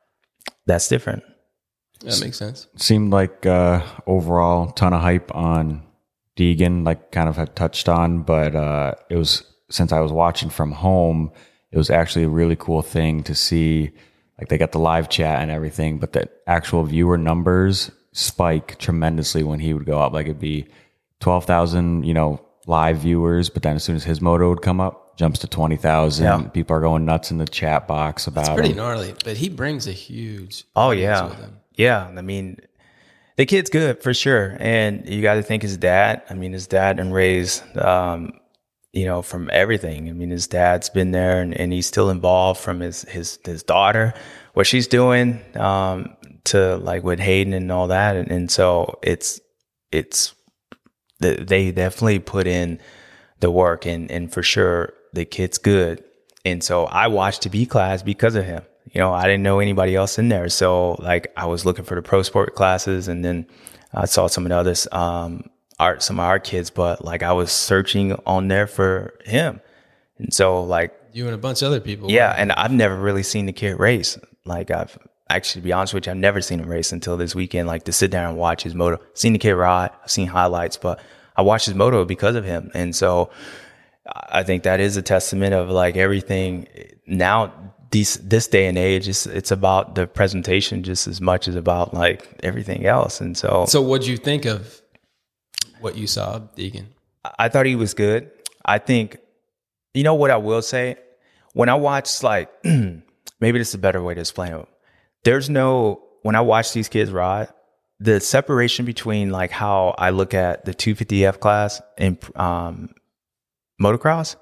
that's different. That makes sense. Seemed like uh, overall ton of hype on Deegan, like kind of had touched on, but uh, it was, since I was watching from home, it was actually a really cool thing to see. Like they got the live chat and everything, but the actual viewer numbers spike tremendously when he would go up. Like it'd be twelve thousand, you know, live viewers, but then as soon as his moto would come up, jumps to twenty thousand. Yeah. People are going nuts in the chat box about It's pretty him. gnarly, but he brings a huge. Oh audience yeah, with him. yeah. I mean, the kid's good for sure, and you got to think his dad. I mean, his dad and raised, um, you know, from everything. I mean, his dad's been there, and, and he's still involved from his his his daughter, what she's doing, um, to like with Hayden and all that, and, and so it's it's they definitely put in the work, and and for sure the kid's good, and so I watched the B class because of him. You know, I didn't know anybody else in there. So like I was looking for the pro sport classes, and then I saw some of the others, um, art, some of our kids, but like I was searching on there for him. And so like, You and a bunch of other people. yeah. And I've never really seen the kid race. Like I've actually, to be honest with you, I've never seen him race until this weekend, like to sit down and watch his moto. Seen the kid ride, I've seen highlights, but I watched his moto because of him. And so I think that is a testament of like everything now. These, this day and age, it's, it's about the presentation just as much as about like everything else. And so, So what'd you think of what you saw of Deegan? I thought he was good. I think, you know what I will say? When I watch like, maybe this is a better way to explain it. There's no, when I watch these kids ride, the separation between like how I look at the two fifty F class and um, motocross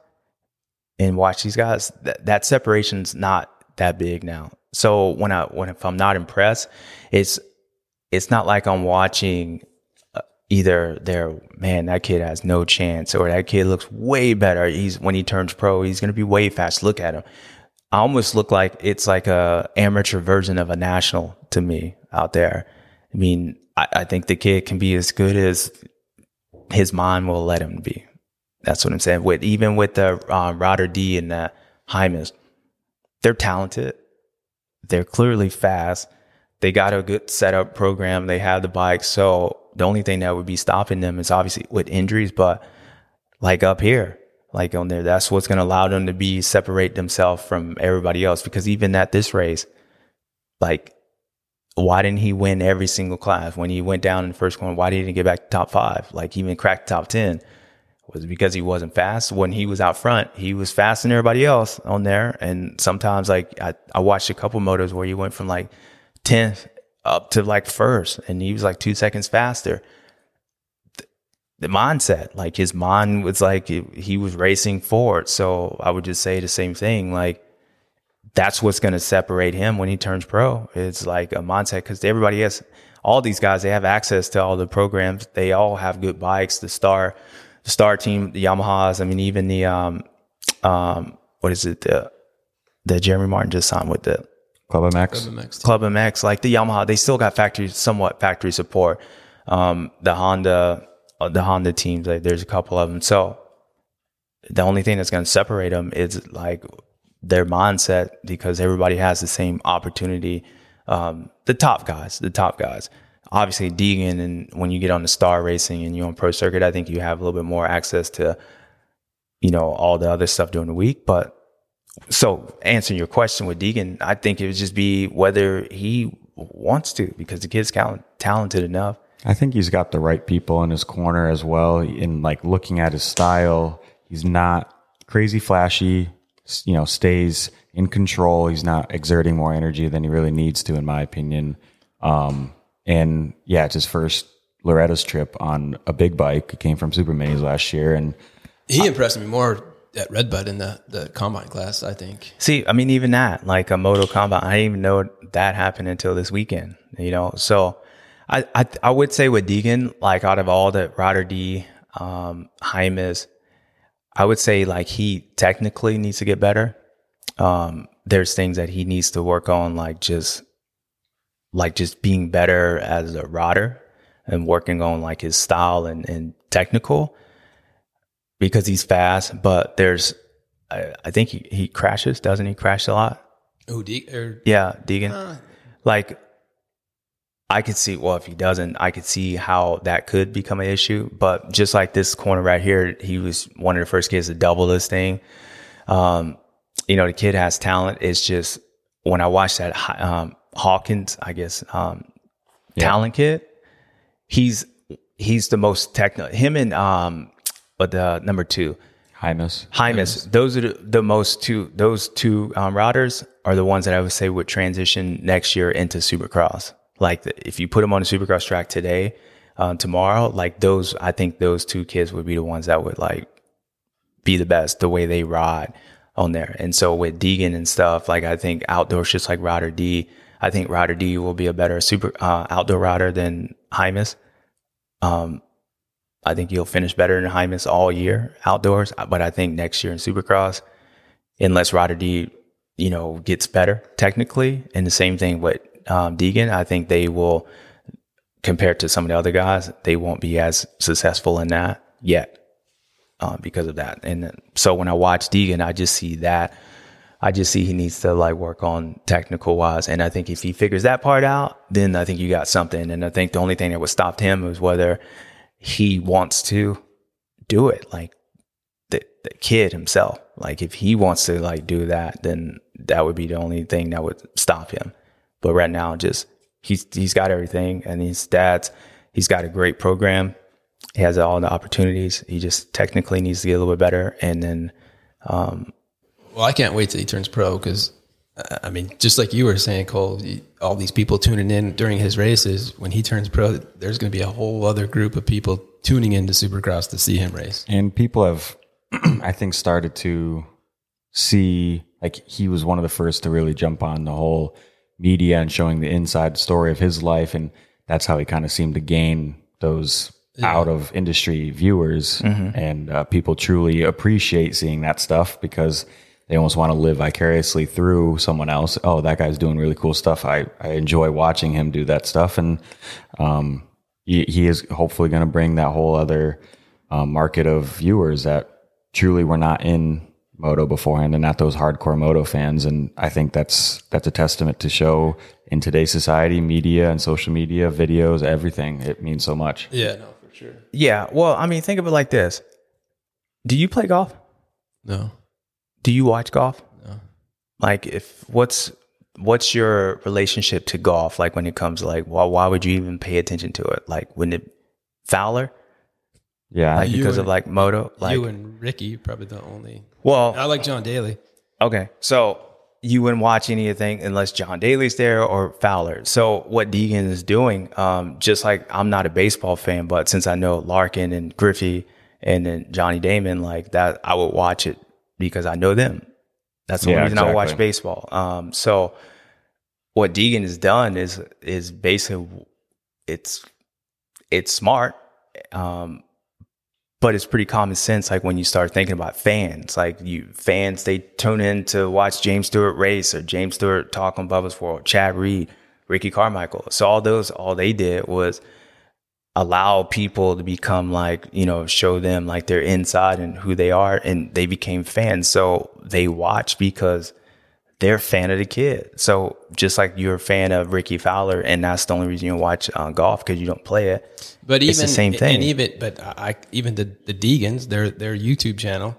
and watch these guys, that, that separation's not that big now. So when I, when, if I'm not impressed, it's, it's not like I'm watching uh, either they're, man, that kid has no chance, or that kid looks way better. He's, when he turns pro, he's going to be way fast. Look at him. I almost look like it's like a amateur version of a national to me out there. I mean, I, I think the kid can be as good as his mind will let him be. That's what I'm saying. With even with the um, Roder D and the Hymas, they're talented. They're clearly fast. They got a good setup program. They have the bike. So the only thing that would be stopping them is obviously with injuries, but like up here, like on there, that's what's going to allow them to be separate themselves from everybody else. Because even at this race, like, why didn't he win every single class? When he went down in the first one, why didn't he get back to top five? Like, he even cracked top ten. Was it because he wasn't fast? When he was out front, he was faster than everybody else on there. And sometimes, like, I, I watched a couple motos where he went from like tenth up to like first, and he was like two seconds faster. The, the mindset, like his mind was like, it, he was racing forward. So I would just say the same thing. Like, that's what's going to separate him when he turns pro. It's like a mindset, because everybody else, all these guys, they have access to all the programs. They all have good bikes. The star, the star team, the Yamahas. I mean, even the um, um, what is it? The the Jeremy Martin just signed with the Club M X. Club M X. Club M X, like the Yamaha, they still got factory, somewhat factory support. Um, the Honda, uh, the Honda teams, like, there's a couple of them. So the only thing that's going to separate them is like their mindset, because everybody has the same opportunity. Um, the top guys, the top guys, obviously Deegan, and when you get on the star racing and you're on pro circuit, I think you have a little bit more access to, you know, all the other stuff during the week. But so answering your question with Deegan, I think it would just be whether he wants to, because the kid's cal- talented enough. I think he's got the right people in his corner as well. In like looking at his style, he's not crazy flashy, you know, stays in control. He's not exerting more energy than he really needs to, in my opinion. Um, and yeah, it's his first Loretta's trip on a big bike. It came from Super Minis last year. And He impressed me more at Redbud in the, the combine class, I think. See, I mean, even that, like a moto combine, I didn't even know that happened until this weekend, you know? So I, I, I would say with Deegan, like out of all the Roder D, um, Hymas, I would say like he technically needs to get better. Um, there's things that he needs to work on, like just, like just being better as a rodder and working on like his style and, and technical, because he's fast. But there's, I, I think he, he crashes, doesn't he crash a lot? Oh, De- or, Yeah, Deegan. uh, Like, I could see, well, if he doesn't, I could see how that could become an issue. But just like this corner right here, he was one of the first kids to double this thing. Um, you know, the kid has talent. It's just when I watched that um, Hawkins, I guess, um, Yeah. talent kid, he's he's the most technical. Him and um, but the number two, Hymas. Hymas. Those are the, the most two. Those two um, routers are the ones that I would say would transition next year into Supercross. Like the, if you put them on a Supercross track today, uh, tomorrow, like those, I think those two kids would be the ones that would like be the best the way they ride on there. And so with Deegan and stuff, like I think outdoors, just like Router D, I think Router D will be a better super uh, outdoor router than Hymas. Um, I think you'll finish better than Hymas all year outdoors, but I think next year in Supercross, unless Router D, you know, gets better technically, and the same thing with um, Deegan, I think they will, compared to some of the other guys, they won't be as successful in that yet uh, because of that. And so when I watch Deegan, I just see that. I just see he needs to like work on technical wise. And I think if he figures that part out, then I think you got something. And I think the only thing that would stop him is whether he wants to do it, like the, the kid himself. Like if he wants to like do that, then that would be the only thing that would stop him. But right now, just he's he's got everything, and his dad's he's got a great program. He has all the opportunities. He just technically needs to get a little bit better, and then. Um, well, I can't wait till he turns pro because, uh, I mean, just like you were saying, Cole, he, all these people tuning in during his races. When he turns pro, there's going to be a whole other group of people tuning into Supercross to see him race. And people have, I think, started to see, like, he was one of the first to really jump on the whole media and showing the inside story of his life. And that's how he kind of seemed to gain those yeah. out of industry viewers. Mm-hmm. And uh, people truly appreciate seeing that stuff because they almost want to live vicariously through someone else. Oh, that guy's doing really cool stuff. I, I enjoy watching him do that stuff. And um, he, he is hopefully going to bring that whole other um, market of viewers that truly were not in moto beforehand and not those hardcore moto fans. And I think that's that's a testament to show in today's society, media and social media, videos, everything. It means so much. Yeah, no, for sure. Yeah. Well, I mean, think of it like this. Do you play golf? No. Do you watch golf? No. Like if what's what's your relationship to golf? Like when it comes to like, why, why would you even pay attention to it? Like when it Fowler? Yeah. Like because and, of like moto? Like you and Ricky probably the only. Well, I like John Daly. Okay. So you wouldn't watch anything unless John Daly's there or Fowler. So what Deegan is doing, um, just like I'm not a baseball fan, but since I know Larkin and Griffey and then Johnny Damon, like that, I would watch it because I know them. That's the yeah, only reason exactly. I watch baseball. Um, so what Deegan has done is is basically it's it's smart, um, but it's pretty common sense. Like when you start thinking about fans, like you fans, they tune in to watch James Stewart race or James Stewart talk on Bubba's World, Chad Reed, Ricky Carmichael. So all those, all they did was allow people to become like, you know, show them like their inside and who they are, and they became fans. So they watch because they're a fan of the kid. So just like you're a fan of Ricky Fowler, and that's the only reason you watch uh, golf because you don't play it. But even it's the same thing. And even, but I even the the Deegans, their their YouTube channel,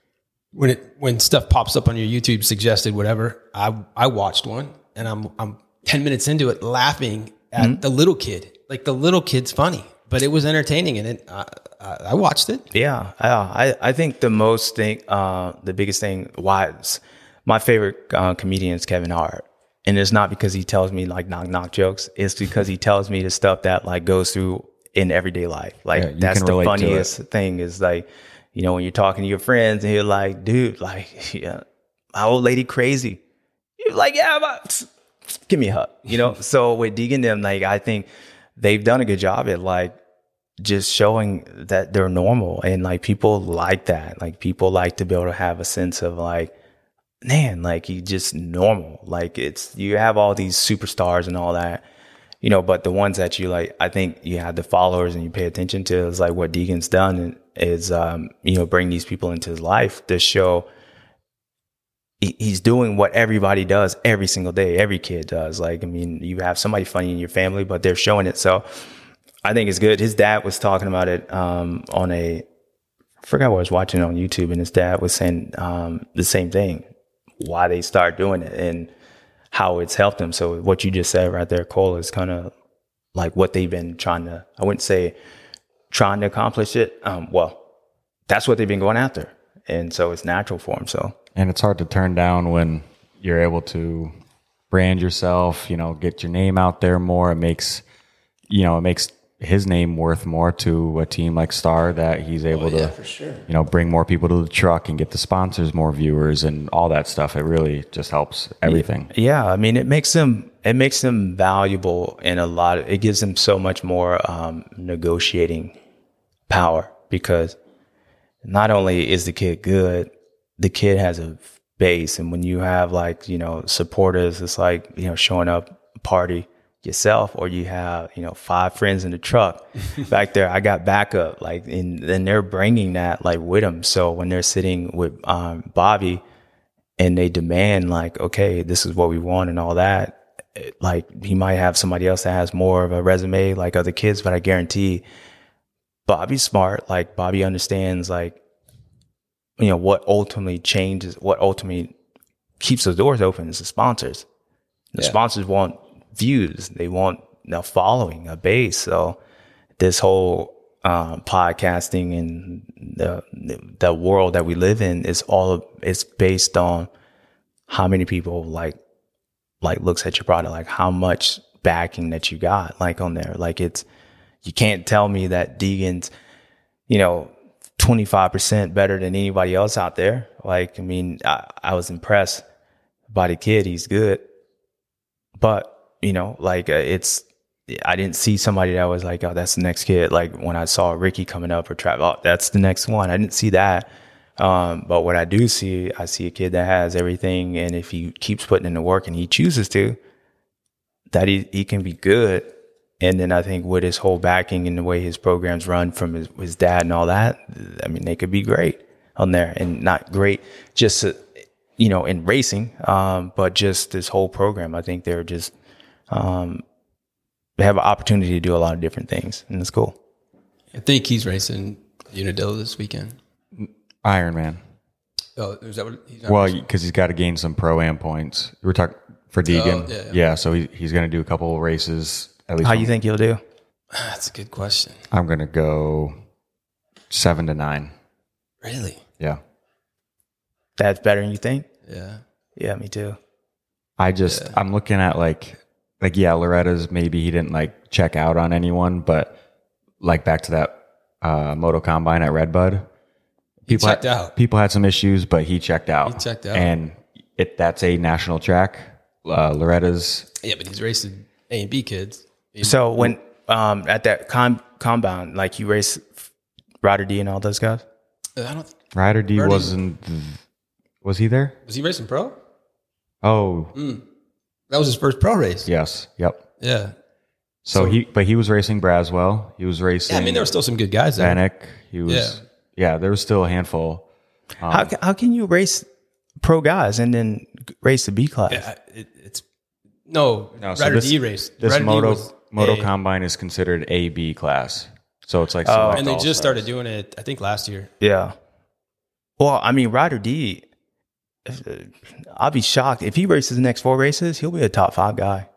when it when stuff pops up on your YouTube suggested whatever, I I watched one and I'm I'm ten minutes into it laughing at mm-hmm. the little kid. Like the little kid's funny, but it was entertaining, and it I, I, I watched it. Yeah, uh, I I think the most thing, uh, the biggest thing, why it's, my favorite uh, comedian is Kevin Hart, and it's not because he tells me like knock knock jokes. It's because he tells me the stuff that like goes through in everyday life. Like yeah, that's the funniest thing is like, you know, when you're talking to your friends and you're like, dude, like, yeah, my old lady crazy. You're like, yeah, but give me a hug, you know? So with Deegan them, like, I think they've done a good job at like just showing that they're normal, and like people like that. Like people like to be able to have a sense of like, man, like you just normal. Like it's, you have all these superstars and all that, you know, but the ones that you like, I think you have the followers and you pay attention to is like what Deegan's done is, um, you know, bring these people into his life to show he, he's doing what everybody does every single day. Every kid does. Like, I mean, you have somebody funny in your family, but they're showing it. So I think it's good. His dad was talking about it, um, on a, I forgot what I was watching on YouTube, and his dad was saying, um, the same thing, why they start doing it and how it's helped them. So what you just said right there, Cole, is kind of like what they've been trying to, I wouldn't say trying to accomplish it. Um, well, that's what they've been going after. and so it's natural for him. So And it's hard to turn down when you're able to brand yourself, you know, get your name out there more. It makes, you know, it makes his name worth more to a team like Star, that he's able Oh, yeah, to, for sure. you know, bring more people to the truck and get the sponsors more viewers and all that stuff. It really just helps everything. yeah, I mean, it makes him it makes him valuable in a lot of, it gives him so much more um, negotiating power, because not only is the kid good, the kid has a base. And when you have, like, you know, supporters, it's like, you know, showing up a party yourself, or you have, you know, five friends in the truck back there. I got backup, like, and then they're bringing that, like, with them. So when they're sitting with um, Bobby and they demand, like, okay, this is what we want and all that, it, like, he might have somebody else that has more of a resume like other kids, but I guarantee Bobby's smart. Like, Bobby understands, like, you know, what ultimately changes, what ultimately keeps those doors open is the sponsors. The Yeah. sponsors want views. They want a following, a base. So this whole um, podcasting and the the world that we live in is all, it's based on how many people like like looks at your product, like how much backing that you got, like, on there. Like, it's, you can't tell me that Deegan's, you know, twenty-five percent better than anybody else out there. Like, I mean, I, I was impressed by the kid. He's good. But, you know, like, uh, it's, I didn't see somebody that was like, oh, that's the next kid. Like, when I saw Ricky coming up or Trav, oh, that's the next one. I didn't see that. Um, but what I do see, I see a kid that has everything. And if he keeps putting in the work and he chooses to, that he, he can be good. And then I think with his whole backing and the way his programs run from his, his dad and all that, I mean, they could be great on there, and not great just, uh, you know, in racing, um, but just this whole program. I think they're just, um, they have an opportunity to do a lot of different things, and it's cool. I think he's racing Unadilla this weekend. Iron Man. Oh, is that what he's not Well, racing? because he's got to gain some pro-am points. We're talking for Deegan. Oh, yeah, yeah, yeah. so he, he's going to do a couple of races. At least How one. you think he'll do? That's a good question. I'm going to go seven to nine. Really? Yeah. That's better than you think? Yeah. Yeah, me too. I just, Yeah. I'm looking at like, like, yeah, Loretta's, maybe he didn't like check out on anyone, but like back to that uh, Moto Combine at Redbud. He People checked had, out. People had some issues, but he checked out. He checked out. And it, that's a national track. Uh, Loretta's, Yeah, but he's racing A and B kids. He- So when um, at that com- combine, like, you race Ryder D and all those guys? I don't. Ryder D Birdie- wasn't, was he there? Was he racing pro? Oh, That was his first pro race. yes. Yep. Yeah. So, So- he, but he was racing Braswell. He was racing Yeah, I mean, there were still some good guys there. Vanek. He was, yeah. there was still a handful. how, ca- how can you race pro guys and then race the B class? Yeah, it, it's no. No, so Ryder this, D race. this Ryder D moto was moto A, Combine is considered A B class. So it's like, Oh. select and they all just stars. started doing it. I think last year. Yeah. Well, I mean, Ryder D, if- uh, I'll be shocked if he races the next four races. He'll be a top five guy.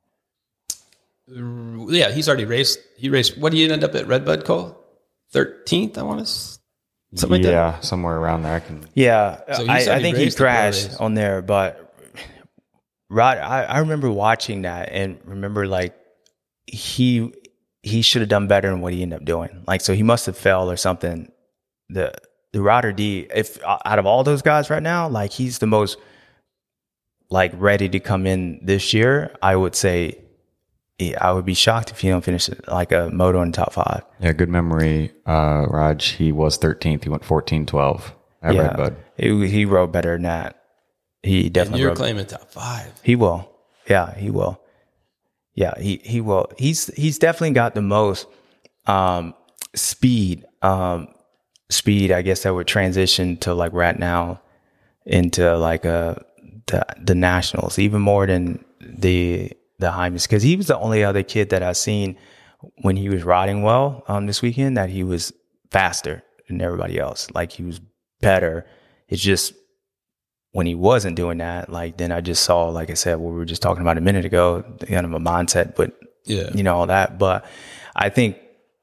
Yeah, he's already raced. He raced. What did he end up at Redbud, Cole? Thirteenth, I want to. Something like that. yeah, somewhere around there. I can. Yeah, So he I, said I he think he raced the pro crashed race. on there, but Rod, I, I remember watching that and remember, like, he he should have done better than what he ended up doing. Like, so he must have failed or something. The the Ryder D, if out of all those guys right now, like, he's the most, like, ready to come in this year. I would say, yeah, I would be shocked if he don't finish like a moto in the top five. Yeah, good memory, uh, Raj. He was thirteenth. He went fourteen twelve at Yeah, Redbud. he, he rode better than that. He And definitely you're rode. claiming top five. He will. Yeah, he will. Yeah, he he will. He's he's definitely got the most um, speed. Um, speed, I guess, that would transition to, like, right now into, like, a the the nationals, even more than the the Hymas, because he was the only other kid that I've seen when he was riding well um, this weekend that he was faster than everybody else. Like, he was better. It's just when he wasn't doing that, like, then I just saw, like I said, what we were just talking about a minute ago, kind of a mindset, but Yeah. you know, all that. But I think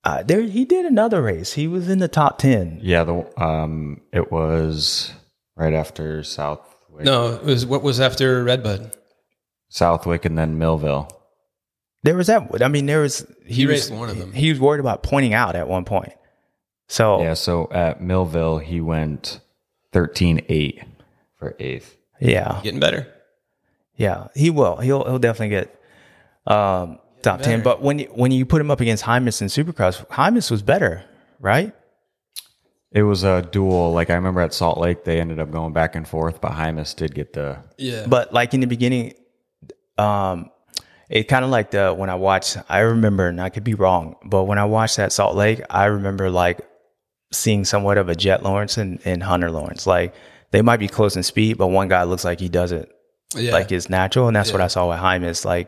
Uh, there, he did another race. He was in the top ten. Yeah, the um, it was right after Southwick. No, it was what was after Redbud. Southwick and then Millville. There was that. I mean, there was he, He was, raced one of them. He was worried about pointing out at one point. So Yeah, so at Millville he went thirteen eight for eighth. yeah, Getting better. yeah, he will. He'll he'll definitely get um, top ten. better. But when you, when you put him up against Hymas in Supercross, Hymas was better, right? It was a duel. Like I remember at Salt Lake, they ended up going back and forth, but Hymas did get the. Yeah. But like in the beginning, um, it kind of like the when I watched. I remember, and I could be wrong, but when I watched that Salt Lake, I remember like seeing somewhat of a Jet Lawrence and, and Hunter Lawrence. Like they might be close in speed, but one guy looks like he does it yeah. like it's natural, and that's Yeah. what I saw with Hymas. Like,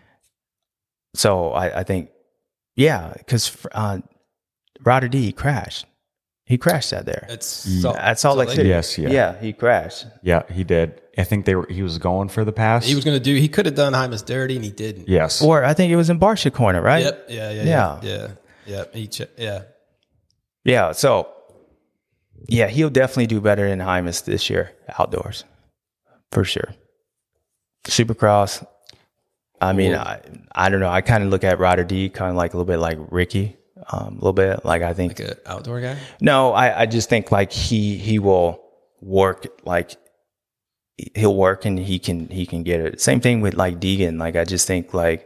so I, I think, yeah, because uh, Ryder D crashed. He crashed that there. It's Salt, At Salt Lake City. Yes, yeah. Yeah, he crashed. Yeah, he did. I think they were. He was going for the pass. He was going to do. He could have done Hymas dirty, and he didn't. Yes. Or I think it was in Barsha Corner, right? Yep. Yeah. Yeah. Yeah. Yeah. Yeah. Yeah. He che- yeah. Yeah, so yeah, he'll definitely do better than Hymas this year outdoors, for sure. Supercross, I mean, I, I don't know. I kind of look at Ryder D kind of like a little bit like Ricky, um, a little bit like I think. Like an outdoor guy. No, I, I just think like he he will work like he'll work and he can he can get it. Same thing with like Deegan. Like I just think like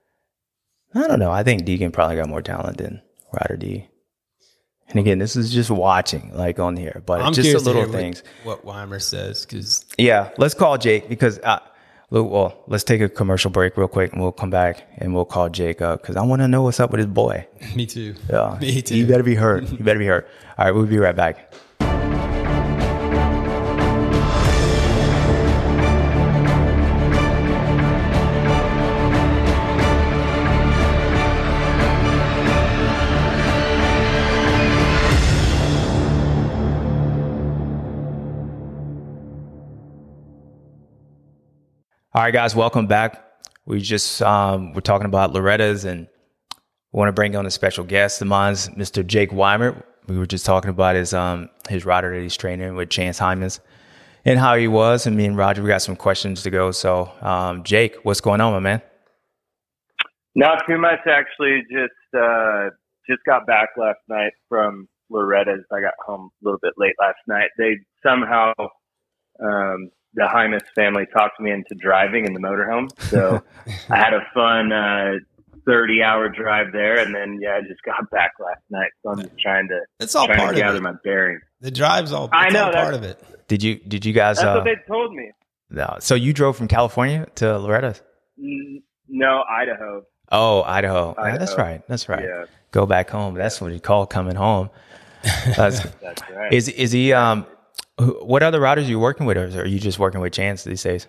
I don't know. I think Deegan probably got more talent than Ryder D. And again, this is just watching like on here, but I'm it's just curious the to little hear things. What, what Weimer says, because Yeah, let's call Jake because uh, Lou- well, let's take a commercial break real quick and we'll come back and we'll call Jake up because I want to know what's up with his boy. me too. Yeah, Me too. You better be hurt. You better be hurt. All right, we'll be right back. All right, guys, welcome back. We just um, we're talking about Loretta's, and we want to bring on a special guest of mine, Mister Jake Weimer. We were just talking about his um his rider that he's training with Chance Hymas and how he was. And me and Roger, we got some questions to go. So, um, Jake, what's going on, my man? Not too much, actually. Just uh, just got back last night from Loretta's. I got home a little bit late last night. They somehow. Um, the Hymas family talked me into driving in the motorhome. So I had a fun uh, thirty hour drive there. And then, yeah, I just got back last night. So I'm just trying to, It's all trying part to of gather it. my bearings. The drive's all. I It's know, all that's- part of it. Did you did you guys? That's Uh, what they told me. no. So you drove from California to Loretta's? N- No, Idaho. Oh, Idaho. Yeah, that's Idaho. right. That's right. Yeah. Go back home. That's what you call coming home. That's, That's right. is is he? Um, who- what other riders are you working with, or are you just working with Chance these days?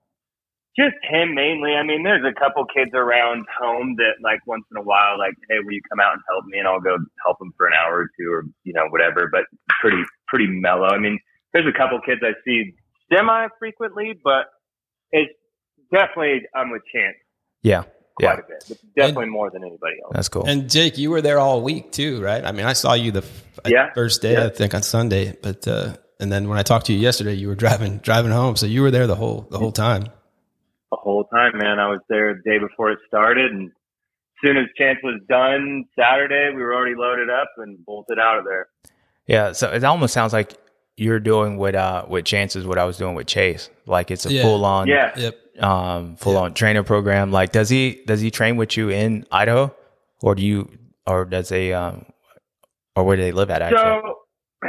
Just him mainly. I mean, there's a couple kids around home that, like, once in a while, like, hey, will you come out and help me? And I'll go help them for an hour or two, or you know, whatever. But pretty, pretty mellow. I mean, there's a couple kids I see semi frequently, but it's definitely I'm with Chance Yeah. quite Yeah. a bit. But definitely more than anybody else. That's cool. And Jake, you were there all week too, right? I mean, I saw you the f- Yeah. first day, Yeah. I think on Sunday, but uh, and then when I talked to you yesterday, you were driving driving home, so you were there the whole the whole time. The whole time, man. I was there the day before it started, and as soon as Chance was done Saturday, we were already loaded up and bolted out of there. Yeah. So it almost sounds like you're doing what uh what Chance is what I was doing with Chase. Like it's a Yeah. full on Yeah. Yep. um full on trainer program. Like does he does he train with you in Idaho, or do you or does they um or where do they live at actually? So,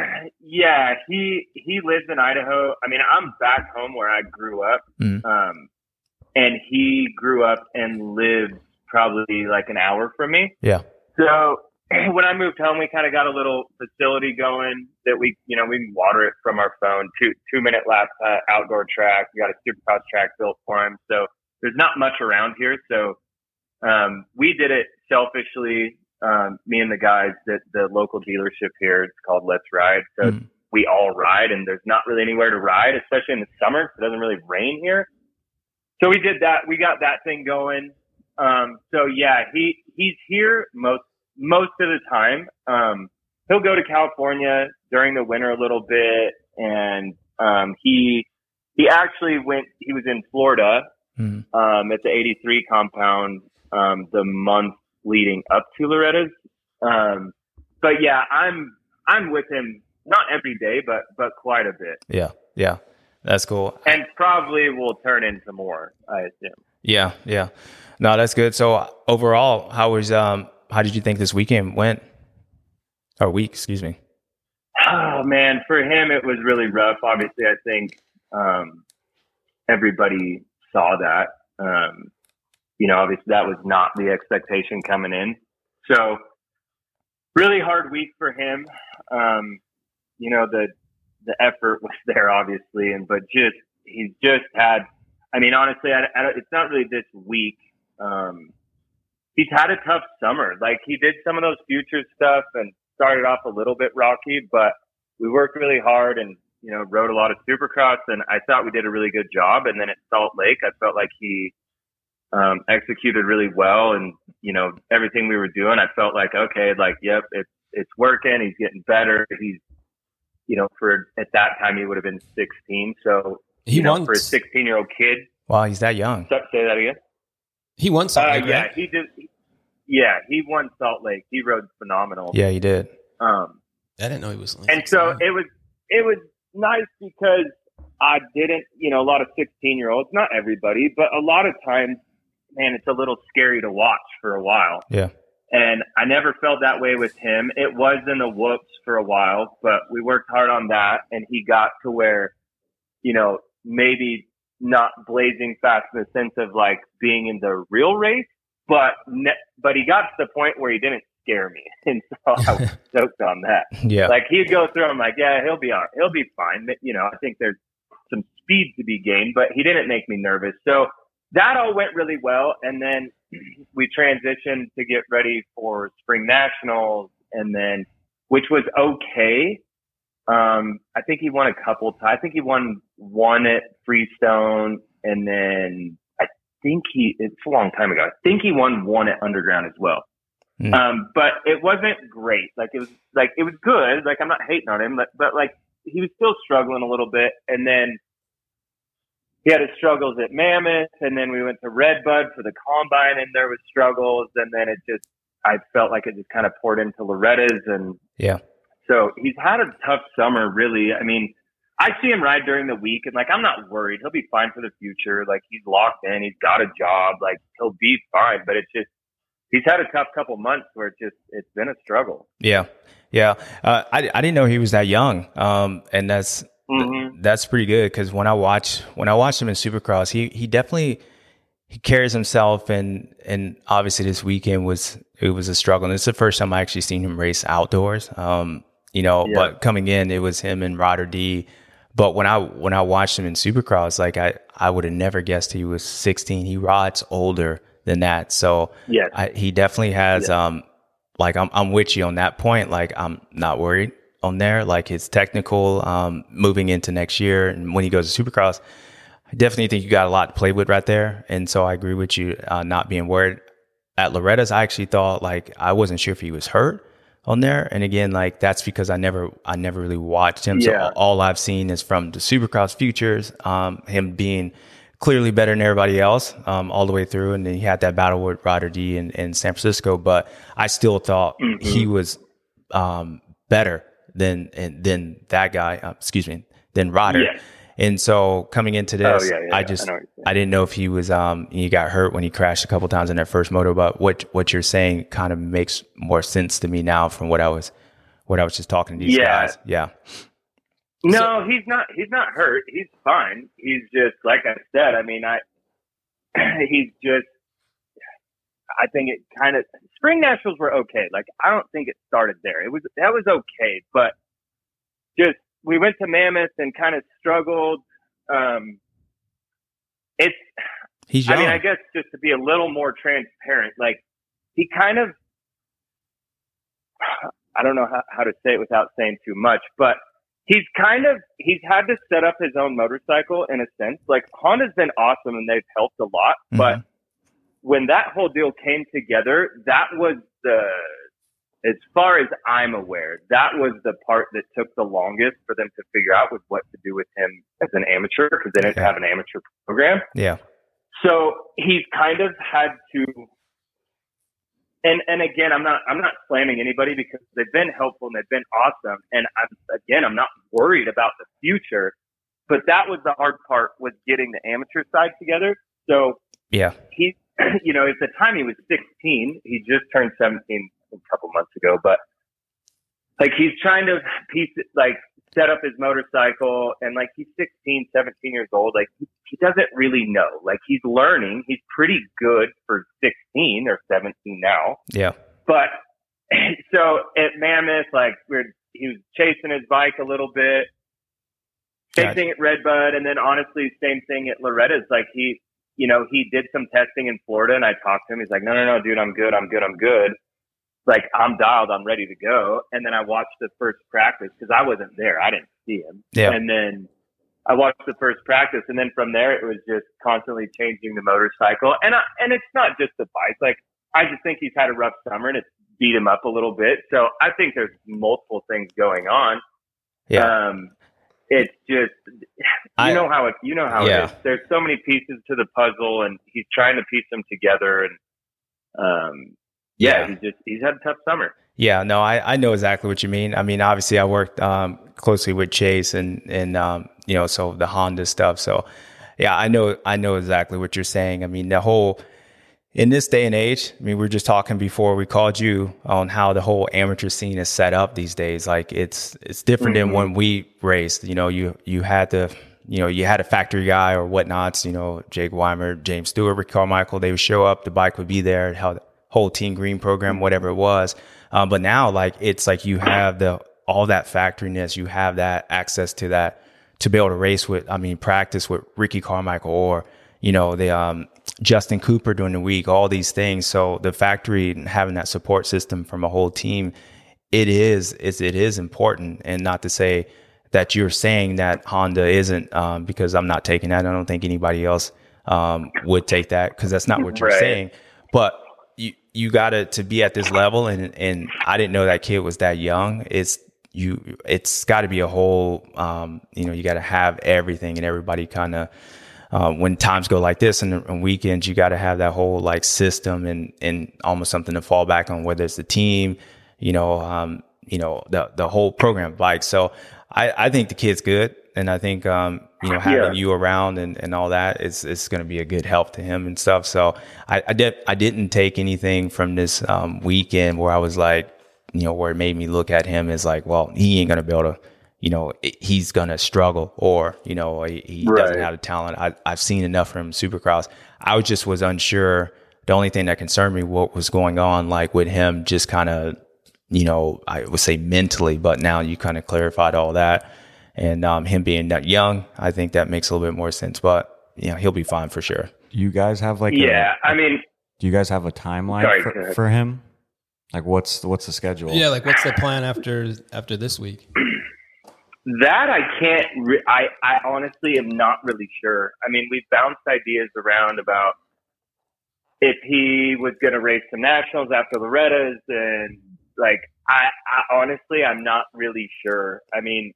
yeah, he he lives in Idaho. I mean, I'm back home where I grew up, Mhm. um, and he grew up and lived probably like an hour from me. Yeah. So when I moved home, we kind of got a little facility going that we, you know, we can water it from our phone. Two two minute lap uh, outdoor track. We got a supercross track built for him. So there's not much around here. So um, we did it selfishly. Um, me and the guys at the local dealership here, it's called Let's Ride. So Mhm. we all ride, and there's not really anywhere to ride, especially in the summer. It doesn't really rain here. So we did that. We got that thing going. Um, so yeah, he, he's here most, most of the time. Um, he'll go to California during the winter a little bit, and um, he he actually went. He was in Florida Mm. um, at the eighty-three compound um, the month leading up to Loretta's. Um, but yeah, I'm I'm with him not every day, but but quite a bit, Yeah, yeah, that's cool. and probably will turn into more, I assume. Yeah, yeah. No, that's good. So overall, how was um how did you think this weekend went? Or week, excuse me. Oh man, for him it was really rough. Obviously, I think um, everybody saw that. Um, you know, obviously that was not the expectation coming in. So really hard week for him. Um, you know, the the effort was there, obviously, and but just he's just had. I mean, honestly, I, I don't, it's not really this week. Um, he's had a tough summer. Like he did some of those future stuff and started off a little bit rocky, but we worked really hard and, you know, rode a lot of Supercross, and I thought we did a really good job. And then at Salt Lake, I felt like he um, executed really well, and, you know, everything we were doing, I felt like, okay, like, yep, it's, it's working. He's getting better. He's, you know, for at that time he would have been sixteen. So, He you know, won. for a sixteen year old kid. Wow, he's that young. So- Say that again. He won Uh, something. yeah, right? he did. Yeah, he won Salt Lake. He rode phenomenal. Yeah, he did. Um, I didn't know he was. and so it was, it was nice because I didn't, you know, a lot of sixteen year olds, not everybody, but a lot of times, man, it's a little scary to watch for a while. Yeah. And I never felt that way with him. It was in the whoops for a while, but we worked hard on that, and he got to where, you know, maybe not blazing fast in the sense of like being in the real race, but ne- but he got to the point where he didn't scare me, and so I was stoked on that. Yeah. Like he'd go through, I'm like, yeah, he'll be all right. He'll be fine. But, you know, I think there's some speed to be gained, but he didn't make me nervous. So that all went really well, and then we transitioned to get ready for spring nationals, and then which was okay. Um, I think he won a couple times. I think he won one at Freestone, and then I think he, it's a long time ago. I think he won one at Underground as well. Mm. Um, but it wasn't great. Like it was like, it was good. Like I'm not hating on him, but, but like he was still struggling a little bit. And then he had his struggles at Mammoth, and then we went to Redbud for the combine, and there was struggles. And then it just, I felt like it just kind of poured into Loretta's, and Yeah. so he's had a tough summer, really. I mean, I see him ride during the week, and like, I'm not worried. He'll be fine for the future. Like he's locked in. He's got a job. Like he'll be fine, but it's just, he's had a tough couple months where it's just, it's been a struggle. Yeah. Yeah. Uh, I, I didn't know he was that young. Um, and that's, Mm-hmm. that's pretty good. Cause when I watch, when I watched him in Supercross, he, he definitely, he carries himself, and, and obviously this weekend was, it was a struggle. And it's the first time I actually seen him race outdoors. Um, you know, Yeah. but coming in, it was him and Roder D. But when I, when I watched him in Supercross, like I, I would have never guessed he was sixteen. He rides older than that. So Yes. I, he definitely has, Yeah. um, like I'm, I'm with you on that point. Like I'm not worried on there. Like his technical, um, moving into next year, and when he goes to Supercross, I definitely think you got a lot to play with right there. And so I agree with you, uh, not being worried. At Loretta's, I actually thought, like, I wasn't sure if he was hurt on there. And again, like that's because I never, I never really watched him. So Yeah. all, all I've seen is from the Supercross futures, um, him being clearly better than everybody else, um, all the way through. And then he had that battle with Roder D in, in San Francisco, but I still thought Mm-hmm. he was, um, better than, than that guy, uh, excuse me, than Roder. Yeah. And so coming into this, Oh, yeah, yeah, I yeah. just, I know what you're saying. I didn't know if he was, um, he got hurt when he crashed a couple times in that first moto, but what, what you're saying kind of makes more sense to me now from what I was, what I was just talking to these Yeah. guys. Yeah. No, he's not, he's not hurt. He's fine. He's just, like I said, I mean, I, he's just, I think it kind of, spring nationals were okay. Like, I don't think it started there. It was, that was okay, but just, we went to Mammoth and kind of struggled. Um, it's, He's young. I mean, I guess just to be a little more transparent, like he kind of, I don't know how, how to say it without saying too much, but he's kind of, he's had to set up his own motorcycle in a sense. Like Honda's been awesome and they've helped a lot, but Mhm. when that whole deal came together, that was the, as far as I'm aware, that was the part that took the longest for them to figure out was what to do with him as an amateur, because they didn't Yeah. have an amateur program. Yeah. So he's kind of had to, and and again, I'm not I'm not slamming anybody because they've been helpful and they've been awesome. And I'm again, I'm not worried about the future, but that was the hard part, was getting the amateur side together. So Yeah. he, you know, at the time he was sixteen, he just turned seventeen a couple months ago, but like he's trying to piece it, like set up his motorcycle, and like he's sixteen, seventeen years old. Like he, he doesn't really know, like he's learning. He's pretty good for sixteen or seventeen now. Yeah. But so at Mammoth, like we're, he was chasing his bike a little bit. Same Gotcha. thing at Redbud. And then honestly, same thing at Loretta's. Like he, you know, he did some testing in Florida, and I talked to him. He's like, no, no, no, dude, I'm good. I'm good. I'm good. Like I'm dialed. I'm ready to go. And then I watched the first practice because I wasn't there. I didn't see him. Yeah. And then I watched the first practice, and then from there it was just constantly changing the motorcycle. And I, and it's not just the bike. Like I just think he's had a rough summer, and it's beat him up a little bit. So I think there's multiple things going on. Yeah. Um, it's just, you I- know how it, you know how Yeah. it is. There's so many pieces to the puzzle, and he's trying to piece them together. And, um, yeah, Yeah. he's just, he's had a tough summer. Yeah, no, I, I know exactly what you mean. I mean, obviously I worked um, closely with Chase and, and um, you know, so the Honda stuff. So yeah, I know, I know exactly what you're saying. I mean, the whole, in this day and age, I mean, we were just talking before we called you on how the whole amateur scene is set up these days. Like it's, it's different Mm-hmm. than when we raced. You know, you, you had the, you know, you had a factory guy or whatnots, you know, Jake Weimer, James Stewart, Rick Carmichael, they would show up, the bike would be there, how the whole Team Green program, whatever it was. Um, but now, like, it's like you have the, all that factoriness, you have that access to that, to be able to race with, I mean, practice with Ricky Carmichael or, you know, the, um, Justin Cooper during the week, all these things. So the factory and having that support system from a whole team, it is, is it is important. And not to say that you're saying that Honda isn't, um, because I'm not taking that. I don't think anybody else um, would take that, because that's not what you're Right. saying. But you you got to to be at this level, and and I didn't know that kid was that young. It's you. It's got to be a whole. Um, you know, you got to have everything, and everybody kind of. Uh, when times go like this and on weekends, you got to have that whole like system and, and almost something to fall back on, whether it's the team, you know, um, you know, the, the whole program bike. So I, I think the kid's good. And I think, um, you know, having Yeah. you around and, and all that is, is going to be a good help to him and stuff. So I, I did, I didn't take anything from this, um, weekend where I was like, you know, where it made me look at him as like, well, he ain't going to be able to, you know, he's going to struggle, or, you know, he, he Right. doesn't have the talent. I, I've seen enough from Supercross. I was just was unsure. The only thing that concerned me, what was going on, like with him, just kind of, you know, I would say mentally, but now you kind of clarified all that. And um, him being that young, I think that makes a little bit more sense, but you know, he'll be fine for sure. Do you guys have like Yeah. a, I mean, do you guys have a timeline Sorry, go for, ahead. for him? Like what's what's the schedule? Yeah, like what's the plan after after this week? that I can't, re- I, I honestly am not really sure. I mean, we've bounced ideas around about if he was going to race some nationals after Loretta's, and like, I, I honestly, I'm not really sure. I mean,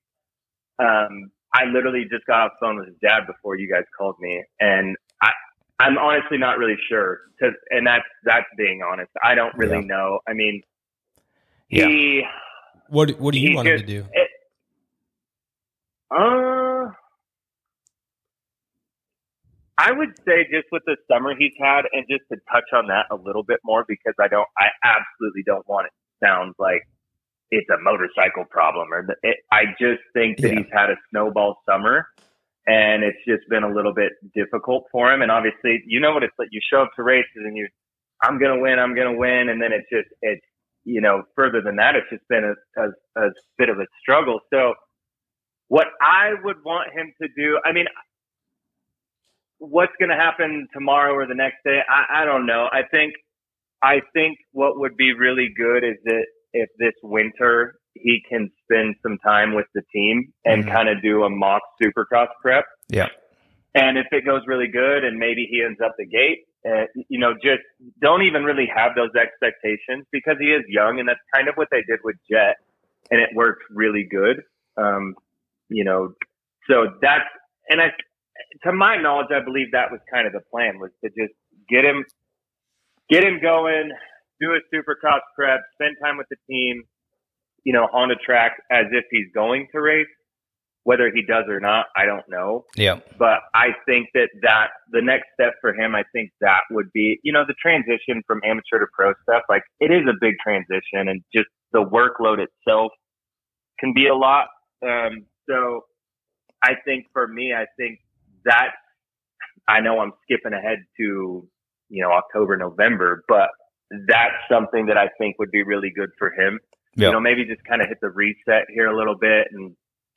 um, I literally just got off the phone with his dad before you guys called me, and I, I'm honestly not really sure. Cause, and that's, that's being honest. I don't really Yeah. know. I mean, Yeah. he, What What do you he want him just- to do? it- Uh, I would say just with the summer he's had, and just to touch on that a little bit more, because I don't, I absolutely don't want it to sound like it's a motorcycle problem, or the, it, I just think that Yeah. he's had a snowball summer, and it's just been a little bit difficult for him. And obviously, you know what it's like. You show up to races and you, I'm gonna win, I'm gonna win, and then it's just, it's, you know, further than that, it's just been a, a, a bit of a struggle. So what I would want him to do, I mean, what's going to happen tomorrow or the next day, I, I don't know. I think, I think what would be really good is that if this winter he can spend some time with the team and Mhm. kind of do a mock Supercross prep. Yeah. And if it goes really good and maybe he ends up the gate, Uh, you know, just don't even really have those expectations because he is young, and that's kind of what they did with Jet, and it worked really good. Um, you know, so that's, and I, to my knowledge, I believe that was kind of the plan, was to just get him, get him going, do a Supercross prep, spend time with the team, you know, on the track as if he's going to race. Whether he does or not, I don't know. Yeah. But I think that that the next step for him, I think that would be, you know, the transition from amateur to pro stuff. Like, it is a big transition, and just the workload itself can be a lot. Um, so I think for me, I think that, I know I'm skipping ahead to, you know, October, November, but that's something that I think would be really good for him. Yeah. You know, maybe just kind of hit the reset here a little bit and,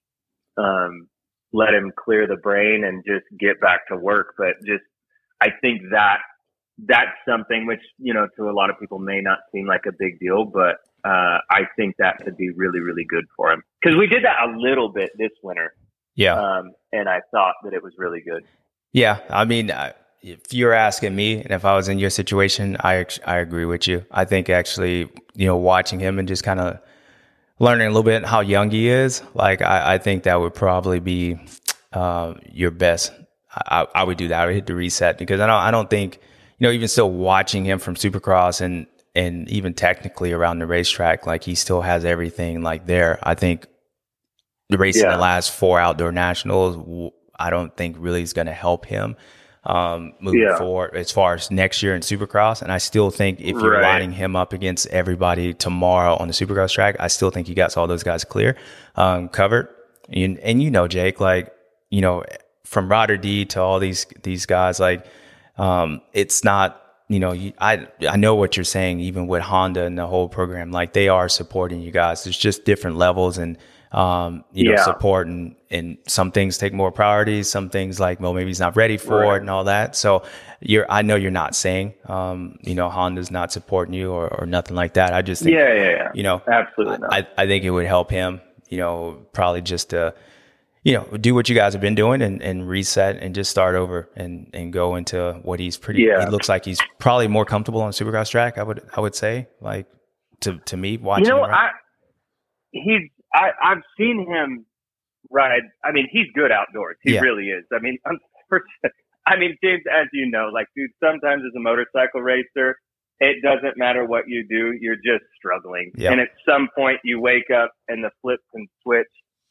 um, let him clear the brain and just get back to work. But just, I think that that's something which, you know, to a lot of people may not seem like a big deal, but, uh, I think that could be really, really good for him. Cause we did that a little bit this winter. Yeah. Um, and I thought that it was really good. Yeah. I mean, I, if you're asking me, and if I was in your situation, I, I agree with you. I think actually, you know, watching him and just kind of learning a little bit how young he is, like I, I think that would probably be uh, your best. I, I would do that. I would hit the reset, because I don't. I don't think, you know, even still watching him from Supercross and and even technically around the racetrack, like he still has everything like there. I think the race Yeah. in the last four outdoor nationals, I don't think really is going to help him um, moving Yeah. forward as far as next year in Supercross. And I still think if you're Right. lining him up against everybody tomorrow on the Supercross track, I still think he got all those guys clear, um, covered. And, and you know, Jake, like, you know, from Roder D to all these these guys, like, um, it's not, you know, you, I I know what you're saying, even with Honda and the whole program, like they are supporting you guys. There's just different levels and, um, you know, Yeah. support, and, and some things take more priority. Some things like, well, maybe he's not ready for Right. it and all that. So you're, I know you're not saying, um, you know, Honda's not supporting you or, or nothing like that. I just think, Yeah, yeah, yeah. you know, Absolutely not. I, I think it would help him, you know, probably just to, you know, do what you guys have been doing and, and reset and just start over and, and go into what he's pretty, Yeah. he looks like he's probably more comfortable on Supercross track. I would, I would say, like, to, to me watching You know, him ride. I he's I I've seen him ride. I mean, he's good outdoors. He Yeah. really is. I mean, I'm, I mean, James, as you know, like, dude, sometimes as a motorcycle racer, it doesn't matter what you do, you're just struggling. Yeah. And at some point, you wake up and the flip can switch.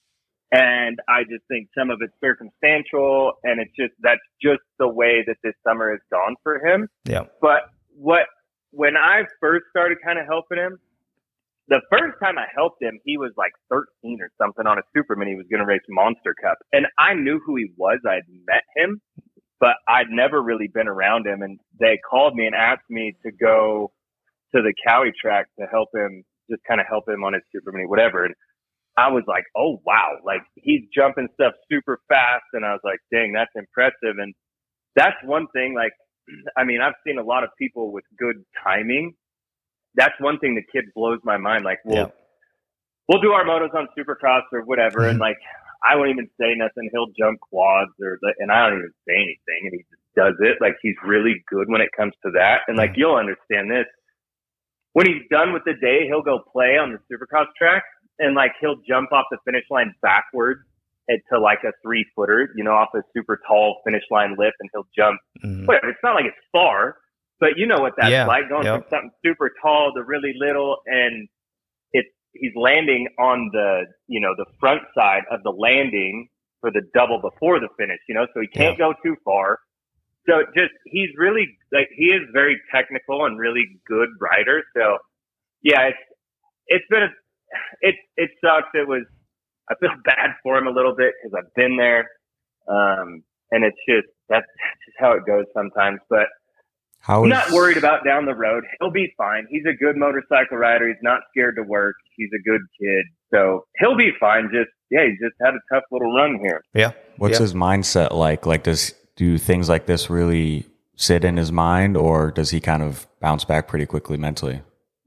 And I just think some of it's circumstantial, and it's just that's just the way that this summer has gone for him. Yeah. But what when I first started kind of helping him, the first time I helped him, he was like thirteen or something on a Superman. He was going to race Monster Cup. And I knew who he was. I had met him, but I'd never really been around him. And they called me and asked me to go to the Cowie track to help him, just kind of help him on his Superman, whatever. And I was like, oh, wow, like he's jumping stuff super fast. And I was like, dang, that's impressive. And that's one thing, like, I mean, I've seen a lot of people with good timing. That's one thing the kid blows my mind. Like, we'll, Yeah. we'll do our motos on Supercross or whatever. And like, I won't even say nothing. He'll jump quads or, the, and I don't even say anything. And he just does it. Like, he's really good when it comes to that. And like, you'll understand this. When he's done with the day, he'll go play on the Supercross track. And like, he'll jump off the finish line backwards to like a three footer, you know, off a super tall finish line lift, and he'll jump. Mhm. Whatever. It's not like it's far, but you know what that's Yeah, like, going yep. from something super tall to really little, and it's he's landing on the, you know, the front side of the landing for the double before the finish, you know, so he can't go too far. So it just, he's really like, he is very technical and really good rider. So yeah, it's, it's been a, it, it sucks. It was, I feel bad for him a little bit because I've been there. Um, and it's just, that's just how it goes sometimes, but How I'm is, not worried about down the road. He'll be fine. He's a good motorcycle rider. He's not scared to work. He's a good kid. So he'll be fine. Just, yeah, he's just had a tough little run here. Yeah. What's yeah. his mindset like? Like, does do things like this really sit in his mind, or does he kind of bounce back pretty quickly mentally?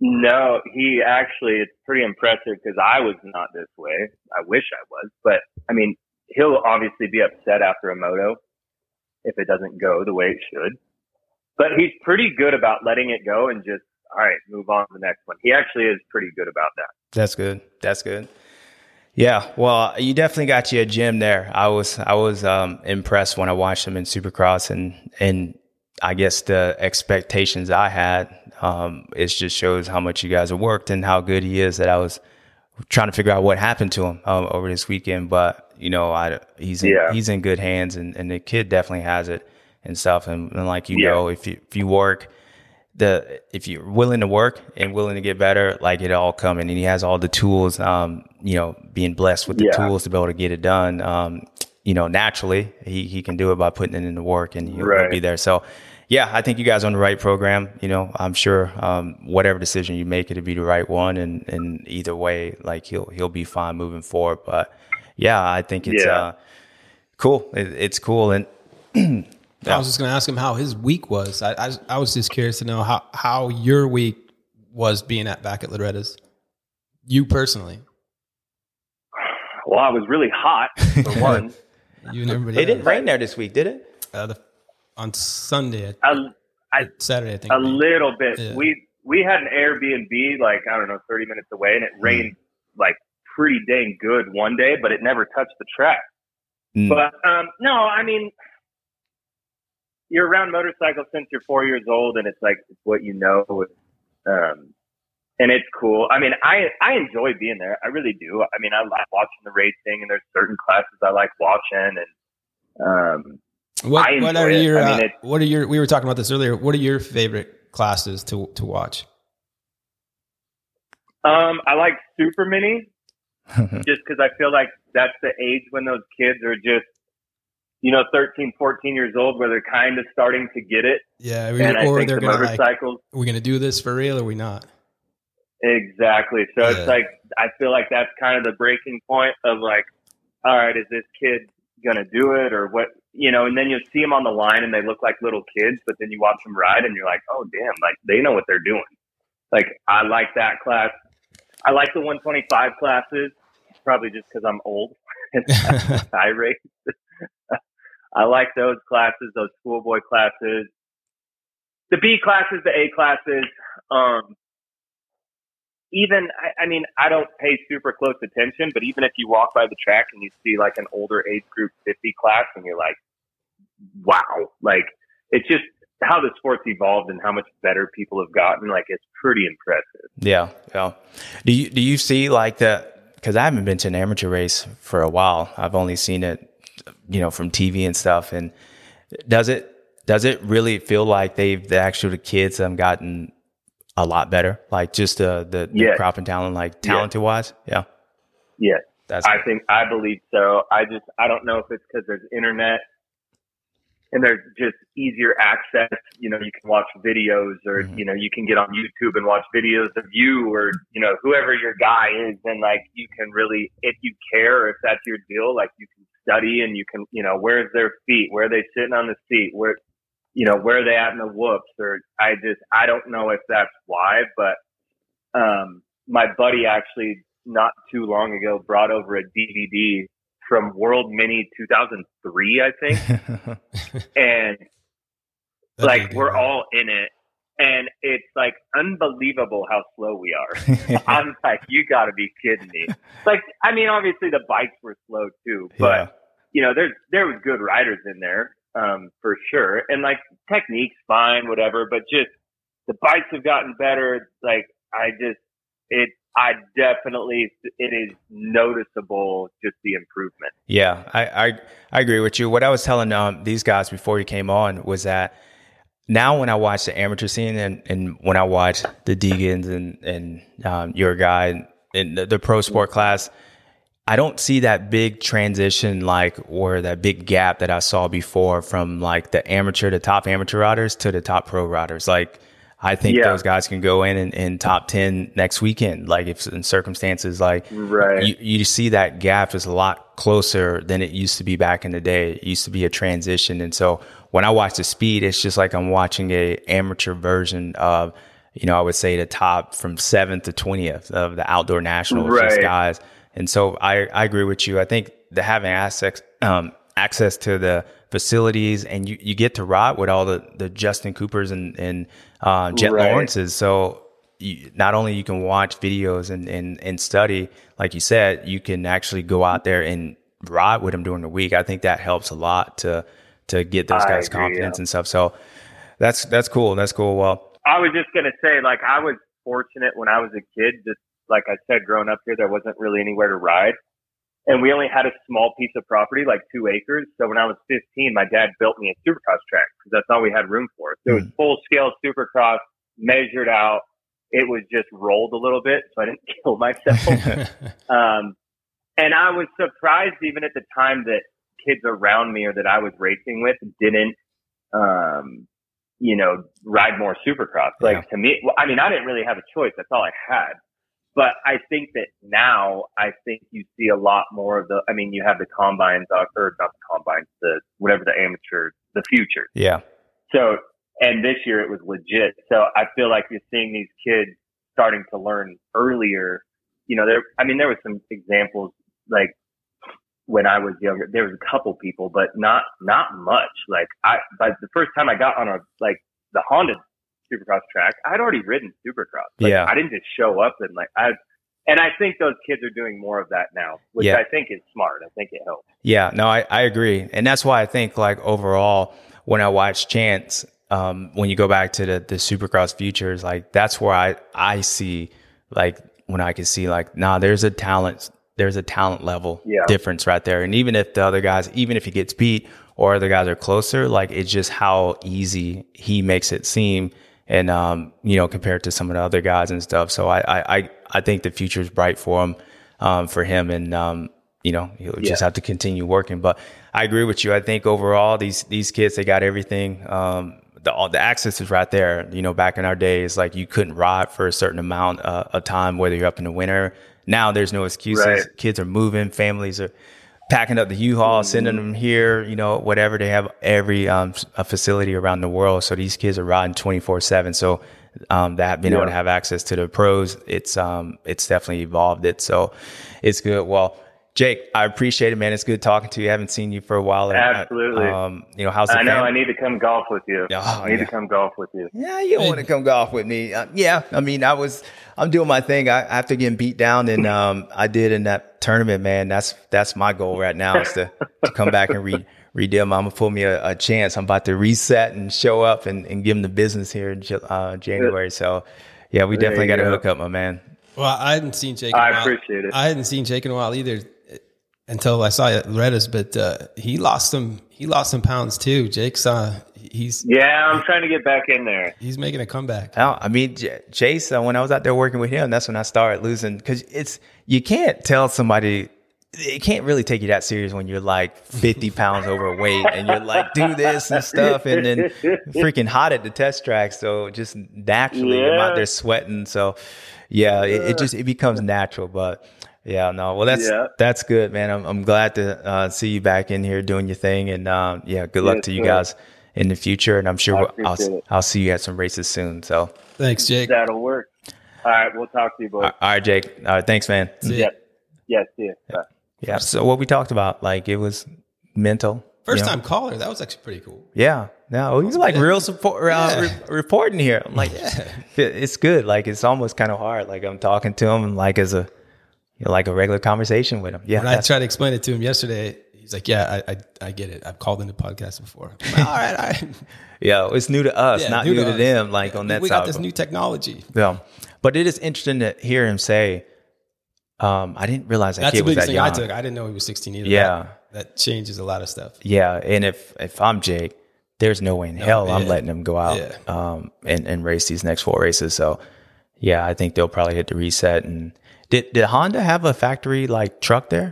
No, he actually, it's pretty impressive because I was not this way. I wish I was. But, I mean, he'll obviously be upset after a moto if it doesn't go the way it should. but he's pretty good about letting it go and just, all right, move on to the next one. He actually is pretty good about that. That's good. That's good. Yeah. Well, you definitely got you a gym there. I was, I was, um, impressed when I watched him in Supercross, and, and I guess the expectations I had, um, it just shows how much you guys have worked and how good he is, that I was trying to figure out what happened to him um, over this weekend. But, you know, I, he's in, Yeah. he's in good hands, and, and the kid definitely has it and stuff. And, and like, you Yeah. know, if you, if you work, the, if you're willing to work and willing to get better, like, it all coming, and he has all the tools, um, you know, being blessed with the Yeah. tools to be able to get it done. Um, you know, naturally he, he can do it by putting it into work, and he'll, Right. he'll be there. So yeah, I think you guys are on the right program. You know, I'm sure, um, whatever decision you make, it'll be the right one. And, and either way, like, he'll, he'll be fine moving forward. But yeah, I think it's, Yeah. uh, cool. It, it's cool. And I was just going to ask him how his week was. I, I I was just curious to know how how your week was being at back at Loretta's. You personally, Well, I was really hot for one. you and everybody. it didn't rain there this week, did it? Uh, the, on Sunday, A, I, Saturday, I think. a little bit. Yeah. We we had an Airbnb like, I don't know, thirty minutes away, and it rained like pretty dang good one day, but it never touched the track. Mm. But um, no, I mean, you're around motorcycles since you're four years old, and it's like, it's what you know, um, and it's cool. I mean, I I enjoy being there. I really do. I mean, I like watching the racing, and there's certain classes I like watching, and um, What I what enjoy are it. your I mean, uh, it- what are your we were talking about this earlier. What are your favorite classes to to watch? um, I like super mini just because I feel like that's the age when those kids are just, you know, thirteen, fourteen years old, where they're kind of starting to get it. Yeah, And I or think they're the gonna like, motorcycles. are we gonna do this for real or are we not? Exactly. So Yeah. it's like, I feel like that's kind of the breaking point of like, all right, is this kid going to do it or what, you know, and then you'll see them on the line and they look like little kids, but then you watch them ride and you're like, oh damn, like they know what they're doing. Like, I like that class. I like the one twenty-five classes, probably just cause I'm old and I race. I like those classes, those schoolboy classes, the B classes, the A classes. Um, even, I, I mean, I don't pay super close attention, but even if you walk by the track and you see like an older age group fifty class and you're like, wow, like it's just how the sport's evolved and how much better people have gotten. Like, it's pretty impressive. Yeah. Yeah. Do you, do you see like the, cause I haven't been to an amateur race for a while. I've only seen it, you know, from T V and stuff. And does it, does it really feel like they've, the actual kids have gotten a lot better? Like just uh, the, the Yes. crop and talent, like talented wise? Yeah. Yes. That's, I think, I believe so. I just, I don't know if it's because there's internet and there's just easier access. You know, you can watch videos or, Mhm. you know, you can get on YouTube and watch videos of you or, you know, whoever your guy is. And like, you can really, if you care, or if that's your deal, like you can study and you can, you know, where's their feet? Where are they sitting on the seat? Where, you know, where are they at in the whoops? Or I just, I don't know if that's why, but, um, my buddy actually not too long ago brought over a D V D from World Mini two thousand three, I think. And That'd like, be a good we're one. all in it. And it's like unbelievable how slow we are. I'm like, you gotta be kidding me. Like, I mean, obviously the bikes were slow too, but Yeah. you know, there's, there was good riders in there, um, for sure. And like technique's fine, whatever, but just the bikes have gotten better. Like, I just, it, I definitely, it is noticeable, just the improvement. Yeah, I, I I agree with you. What I was telling um, these guys before you came on was that now when I watch the amateur scene and, and when I watch the Degans and and um, your guy in the, the pro sport class, I don't see that big transition like or that big gap that I saw before from like the amateur, the top amateur riders to the top pro riders. Like, I think Yeah. those guys can go in and, and top ten next weekend. Like, if in circumstances like Right. you, you see that gap is a lot closer than it used to be back in the day. It used to be a transition. And so when I watch the speed, it's just like I'm watching a amateur version of, you know, I would say the top from seventh to twentieth of the outdoor nationals, just Right. guys. And so I, I agree with you. I think the having access, um, access to the, facilities, and you, you get to ride with all the, the Justin Coopers and, and uh, Jet Right. Lawrences. So you, not only you can watch videos and, and, and study, like you said, you can actually go out there and ride with them during the week. I think that helps a lot to to get those I guys agree, confidence yeah. and stuff. So that's that's cool. That's cool. Well, I was just gonna say, like, I was fortunate when I was a kid. Just like I said, growing up here, there wasn't really anywhere to ride, and we only had a small piece of property, like two acres. So when I was fifteen, my dad built me a supercross track because that's all we had room for. So it was full scale supercross, measured out. It was just rolled a little bit, so I didn't kill myself. um, and I was surprised, even at the time, that kids around me or that I was racing with didn't, um, you know, ride more supercross. Like, Yeah. to me, well, I mean, I didn't really have a choice. That's all I had. But I think that now, I think you see a lot more of the, I mean, you have the combines, uh, or not the combines, the, whatever the amateur, the future. yeah, So, and this year it was legit. So I feel like you're seeing these kids starting to learn earlier. You know, there, I mean, there were some examples, like when I was younger, there was a couple people, but not, not much. Like I, by the first time I got on a, like the Honda Supercross track, I'd already ridden Supercross. Like, Yeah. I didn't just show up and like, I, and I think those kids are doing more of that now, which Yeah. I think is smart. I think it helps. yeah. No, I, I agree, and that's why I think like overall, when I watch Chance, um, when you go back to the the Supercross futures, like that's where I I see like when I can see like, nah, there's a talent, there's a talent level Yeah. difference right there, and even if the other guys, even if he gets beat or other guys are closer, like it's just how easy he makes it seem. And, um, you know, compared to some of the other guys and stuff. So I, I, I, I think the future is bright for him, um, for him. And, um, you know, he'll just Yeah. have to continue working. But I agree with you. I think overall, these, these kids, they got everything. Um, the, all the access is right there. You know, back in our days, like you couldn't ride for a certain amount uh, of time, whether you're up in the winter. Now there's no excuses. Right. Kids are moving, families are packing up the U-Haul, sending them here, you know, whatever. They have every um, a facility around the world. So these kids are riding twenty-four seven. So um, that being Yeah. able to have access to the pros, it's um, it's definitely evolved it. So it's good. Well, Jake, I appreciate it, man. It's good talking to you. I haven't seen you for a while. Absolutely. Um, you know, how's the I know. family? I need to come golf with you. Oh, I need yeah. to come golf with you. Yeah, you don't want to come golf with me. Uh, yeah, I mean, I was, I'm doing my thing. I, after getting beat down, and um, I did in that tournament, man. That's that's my goal right now is to, to come back and re, redeem. I'm gonna pull me a, a chance. I'm about to reset and show up and, and give them the business here in Ju- uh, January. So, yeah, we definitely you got to go. hook up, my man. Well, I hadn't seen Jake. In I a while. appreciate it. I hadn't seen Jake in a while either, until I saw you at Loretta's. But uh, he lost some. He lost some pounds too. Jake's uh, he's Yeah, I'm trying to get back in there. he's making a comeback. Oh, I mean, J- Chase, uh, when I was out there working with him, that's when I started losing, because it's, you can't tell somebody, it can't really take you that serious when you're like fifty pounds overweight and you're like, do this and stuff, and then freaking hot at the test track. So just naturally, I'm out Yeah. there sweating. So yeah, it, it just, it becomes natural. But yeah, no, well, that's, Yeah. that's good, man. I'm, I'm glad to uh, see you back in here doing your thing. And um, yeah, good luck Yes, to you sir. guys in the future. And I'm sure I we'll, I'll, appreciate it. I'll see you at some races soon. So. Thanks, Jake. That'll work. All right, we'll talk to you, boys. All right, Jake. All right, thanks, man. See ya. Yes. Yes, see you. Bye. Yeah. So what we talked about, like it was mental. First you know? time caller. That was actually pretty cool. Yeah. No, he's like real support uh, Yeah. re- reporting here. I'm like, it's good. Like it's almost kind of hard. Like I'm talking to him like as a, you know, like a regular conversation with him. Yeah. When I that's- tried to explain it to him yesterday, he's like, "Yeah, I I, I get it. I've called into podcasts before." I'm like, all right, all right. yeah. It's new to us, Yeah, not new, to, us. them. Like on that we side. got this new technology. Yeah. But it is interesting to hear him say, um, I didn't realize that That's kid the was biggest that thing young. I took. I didn't know he was sixteen either. Yeah. That, that changes a lot of stuff. Yeah, and if if I'm Jake, there's no way in hell I'm yeah. letting him go out Yeah. um, and and race these next four races. So, yeah, I think they'll probably hit the reset. And did did Honda have a factory like truck there?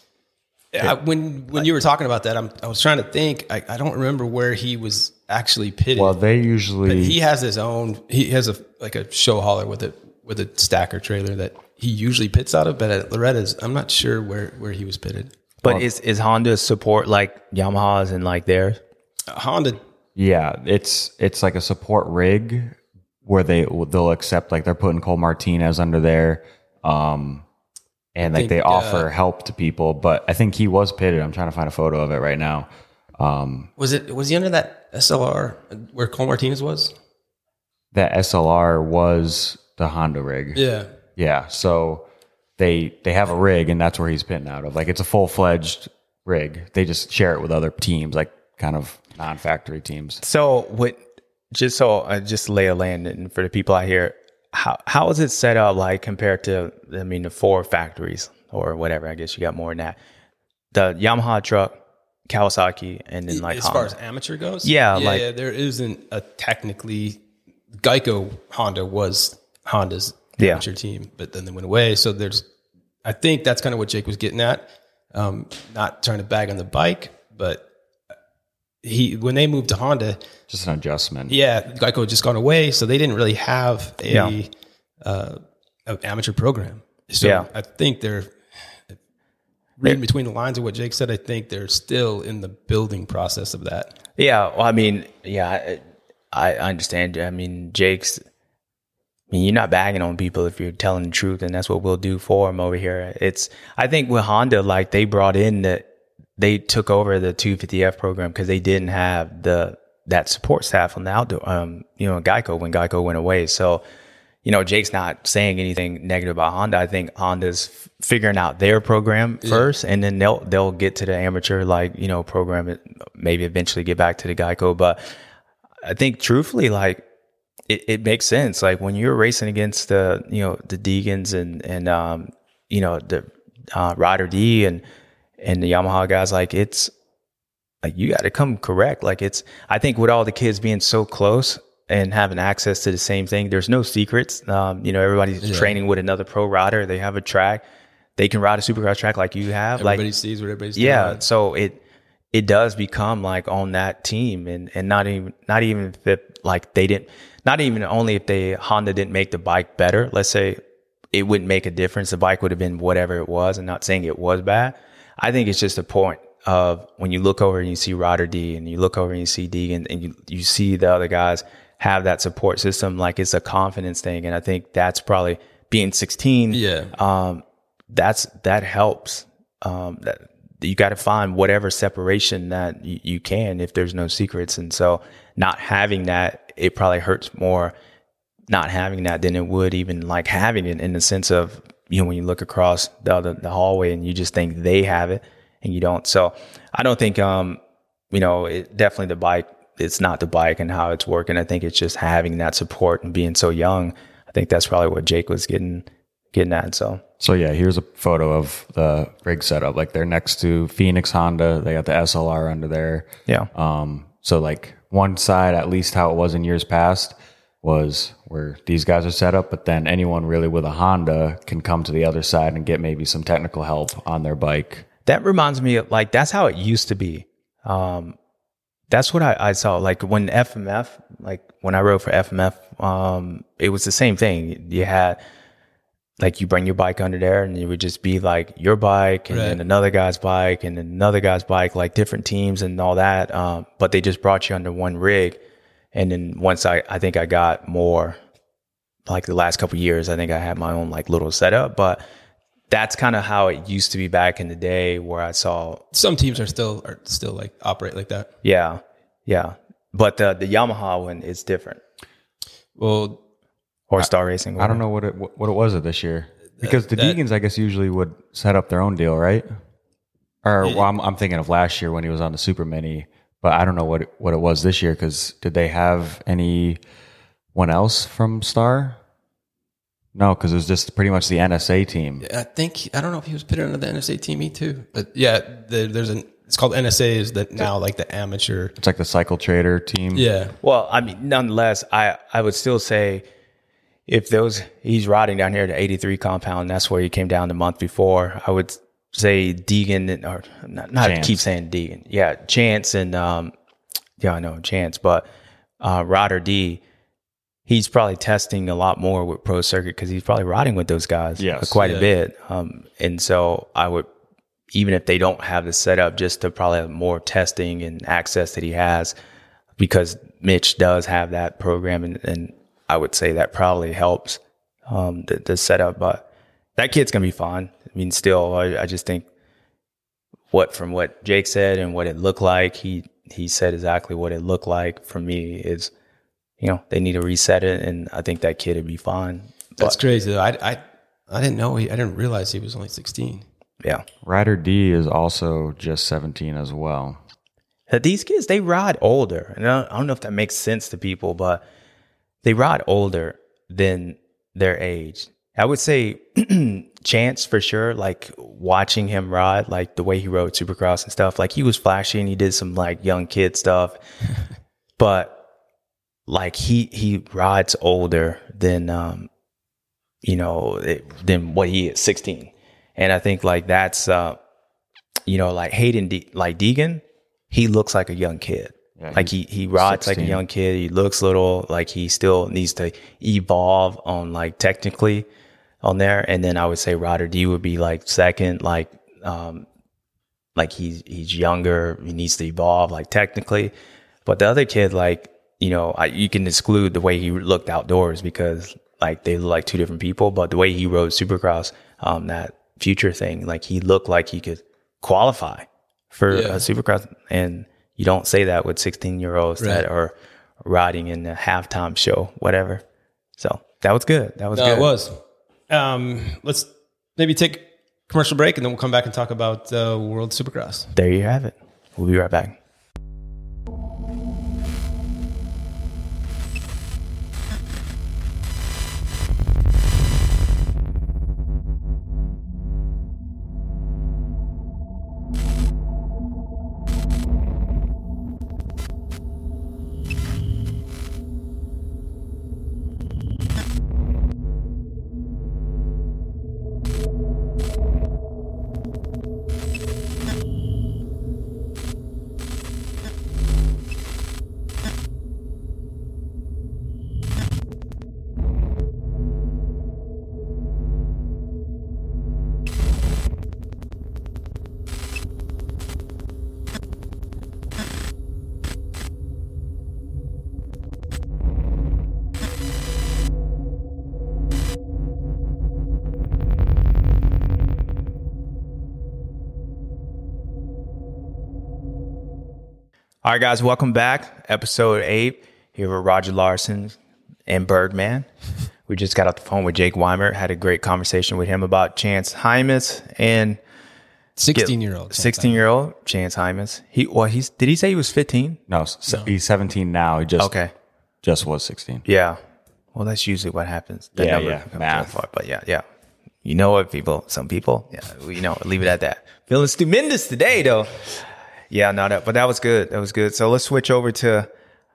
I, when when you were talking about that, I'm, I was trying to think. I, I don't remember where he was actually pitted. Well, they but usually he has his own. He has a like a show hauler with a with a stacker trailer that he usually pits out of. But at Loretta's, I'm not sure where where he was pitted. But is is Honda support like Yamaha's and like theirs? Uh, Honda. yeah, it's it's like a support rig where they they'll accept, like they're putting Cole Martinez under there, um, and like think, they offer uh, help to people. But I think he was pitted. I'm trying to find a photo of it right now. Um, Was it was he under that S L R where Cole Martinez was? that S L R was the Honda rig. Yeah. Yeah. So they they have a rig, and that's where he's pitting out of. Like, it's a full fledged rig. They just share it with other teams, like kind of non factory teams. So what? Just so uh, just lay a land and for the people out here, how how is it set up like compared to I mean the four factories or whatever? I guess you got more than that. The Yamaha truck, Kawasaki, and then like as Honda. far as amateur goes, Yeah, yeah, like- yeah, there isn't a technically Geico Honda was Honda's Yeah. amateur team, but then they went away. So there's, I think that's kind of what Jake was getting at. Um, not trying to bag on the bike, but he when they moved to Honda, Just an adjustment. yeah, Geico had just gone away, so they didn't really have a Yeah. uh, an amateur program. So Yeah. I think they're reading between the lines of what Jake said. I think they're still in the building process of that. Yeah, well, I mean, yeah, I, I understand. I mean, Jake's. I mean, you're not bagging on people if you're telling the truth, and that's what we'll do for them over here. It's. I think with Honda, like they brought in the, they took over the two fifty F program because they didn't have the that support staff on the outdoor. Um, you know, Geico when Geico went away. So, you know, Jake's not saying anything negative about Honda. I think Honda's f- figuring out their program first, and then they'll they'll get to the amateur like you know program. It maybe eventually get back to the Geico, but I think truthfully, like it, it makes sense. Like when you're racing against the you know the Degans and and um you know the uh, Ryder D and and the Yamaha guys, like it's like you got to come correct. Like it's I think with all the kids being so close and having access to the same thing, there's no secrets. Um, you know, everybody's Yeah. training with another pro rider. They have a track. They can ride a supercross track like you have. Everybody like sees what everybody's yeah, doing. so it it does become like on that team, and and not even not even if it, like they didn't not even only if they Honda didn't make the bike better. Let's say it wouldn't make a difference. The bike would have been whatever it was, and not saying it was bad. I think it's just a point of when you look over and you see Ryder D, and you look over and you see Deegan, and you you see the other guys have that support system. Like it's a confidence thing, and I think that's probably being sixteen. Yeah. Um, that's that helps. Um, that you got to find whatever separation that you, you can if there's no secrets, and so not having that, it probably hurts more not having that than it would even like having it, in the sense of you know when you look across the the, the hallway and you just think they have it and you don't. So I don't think um you know it, definitely the bike. It's not the bike and how it's working. I think it's just having that support and being so young. I think that's probably what Jake was getting getting at. So. So yeah, here's a photo of the rig setup. Like they're next to Phoenix Honda. They got the S L R under there. Yeah. Um, so like one side, at least how it was in years past, was where these guys are set up, but then anyone really with a Honda can come to the other side and get maybe some technical help on their bike. That reminds me of like, that's how it used to be. Um, that's what I, I saw. Like when F M F, like when I rode for F M F, um, it was the same thing. You had, like you bring your bike under there and it would just be like your bike and Right. then another guy's bike and then another guy's bike, like different teams and all that. Um, but they just brought you under one rig. And then once I, I think I got more, like the last couple of years, I think I had my own like little setup, but that's kind of how it used to be back in the day where I saw, Some teams are still are still like operate like that. yeah, yeah. But the, the Yamaha one is different. Well, Or Star Racing. I don't know what it what it was this year, because the that- Degans, I guess, usually would set up their own deal, right? Or well, I'm, I'm thinking of last year when he was on the Super Mini, but I don't know what it, what it was this year. Because did they have anyone else from Star? No, because it was just pretty much the N S A team. I think I don't know if he was pitted under the N S A team E too, but yeah, the, there's an it's called N S A is that now like the amateur. It's like the Cycle Trader team. Yeah, Well, I mean, nonetheless, I, I would still say if those, he's riding down here at the eighty-three compound, that's where he came down the month before. I would say Deegan, or not, not Chance. keep saying Deegan. Yeah, Chance and, um, yeah, I know Chance, but uh, Ryder D, he's probably testing a lot more with Pro Circuit because he's probably riding with those guys Yes. quite Yeah. a bit. Um, and so I would, even if they don't have the setup, just to probably have more testing and access that he has, because Mitch does have that program, and, and I would say that probably helps um, the, the setup. But that kid's gonna be fine. I mean, still, I, I just think what from what Jake said and what it looked like, he he said exactly what it looked like. For me, is you know they need to reset it, and I think that kid would be fine. That's But, crazy. Though. I I I didn't know. He, I didn't realize he was only sixteen. yeah. Ryder D is also just seventeen as well. These kids, they ride older. And I don't, I don't know if that makes sense to people, but they ride older than their age. I would say Chance for sure, like watching him ride, like the way he rode Supercross and stuff, like he was flashy and he did some like young kid stuff. But like he he rides older than, um, you know, it, than what he is, sixteen. And I think like that's, uh, you know, like Hayden, De- like Deegan, he looks like a young kid. Yeah, like he, he rides like a young kid. He looks little, like he still needs to evolve on like technically on there. And then I would say Ryder D would be like second, like, um, like he's, he's younger. He needs to evolve like technically. But the other kid, like, you know, I, you can exclude the way he looked outdoors because like they look like two different people, but the way he rode Supercross, um, that future thing, like he looked like he could qualify for Yeah. a Supercross. And you don't say that with sixteen year olds Right. that are riding in the halftime show, whatever. So that was good. That was No, good. it was. Um, let's maybe take a commercial break and then we'll come back and talk about uh, World Supercross. There you have it. We'll be right back. All right, guys, welcome back. Episode eight here with Roger Larson and Birdman. We just got off the phone with Jake Weimer, had a great conversation with him about Chance Hymas and sixteen-year-old. sixteen-year-old Chance Hymas. He well, he's did he say he was fifteen? No, s- he's seventeen now. He just Okay, just was sixteen. yeah. Well, that's usually what happens. The Yeah, number yeah, comes math. so far, but yeah, yeah. You know what, people? Some people, yeah. You know, leave it at that. Feeling stupendous today, though. Yeah, no, that, but that was good. That was good. So let's switch over to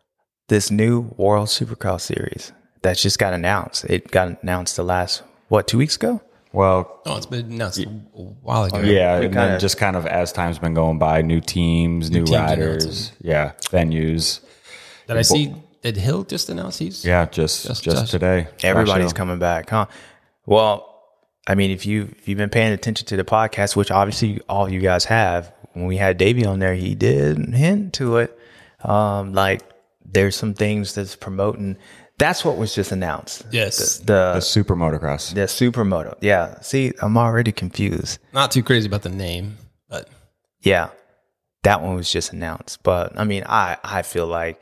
this new World Supercross series that just got announced. It got announced the last, what, two weeks ago? Well, Oh, it's been announced a while ago. yeah, we and kinda- then just kind of as time's been going by, new teams, new, teams riders, announcing. yeah, venues. Did I see? Did Hill just announce he's? Yeah, just Just- just, just- today. Everybody's Last show. coming back, huh? Well, I mean, if you if you've been paying attention to the podcast, which obviously all of you guys have, when we had Davey on there, he did hint to it. Um, like there's some things that's promoting. That's what was just announced. Yes. The The the, super motocross. the supermoto. Yeah. See, I'm already confused. Not too crazy about the name, but Yeah, that one was just announced. But I mean, I I feel like,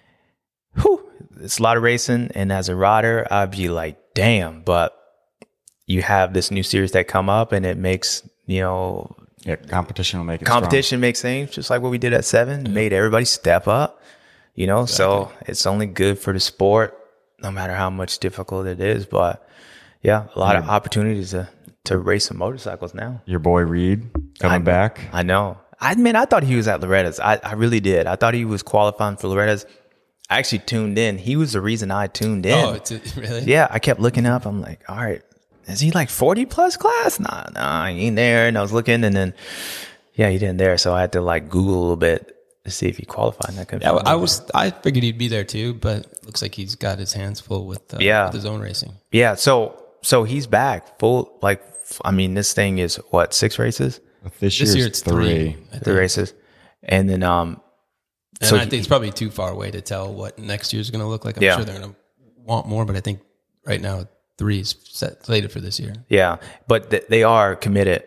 whew, it's a lot of racing, and as a rider, I'd be like, damn. But you have this new series that come up, and it makes you know Yeah, competition will make it competition makes things just like what we did at seven. Made everybody step up. You know, so it's only good for the sport, no matter how much difficult it is. But yeah, a lot of opportunities to to race some motorcycles now. strong. Your boy Reed coming I- back. I know. I mean, I thought he was at Loretta's. I, I really did. I thought he was qualifying for Loretta's. I actually tuned in. He was the reason I tuned in. oh, it's a, really? Yeah, I kept looking up. I'm like, all right, is he like forty plus class? Nah, nah, he ain't there. And I was looking, and then, yeah, he didn't there. So I had to like Google a little bit to see if he qualified. And I couldn't Yeah, find I him. was. I figured he'd be there too, but it looks like he's got his hands full with, uh, Yeah. with his own racing. Yeah, so so he's back full. Like, f- I mean, this thing is what, six races, This, This year's year it's three. three. I three think. races, and then um, And so I he- think it's probably too far away to tell what next year's going to look like. I'm Yeah. sure they're going to want more, but I think right now three is set slated for this year. yeah, but th- they are committed.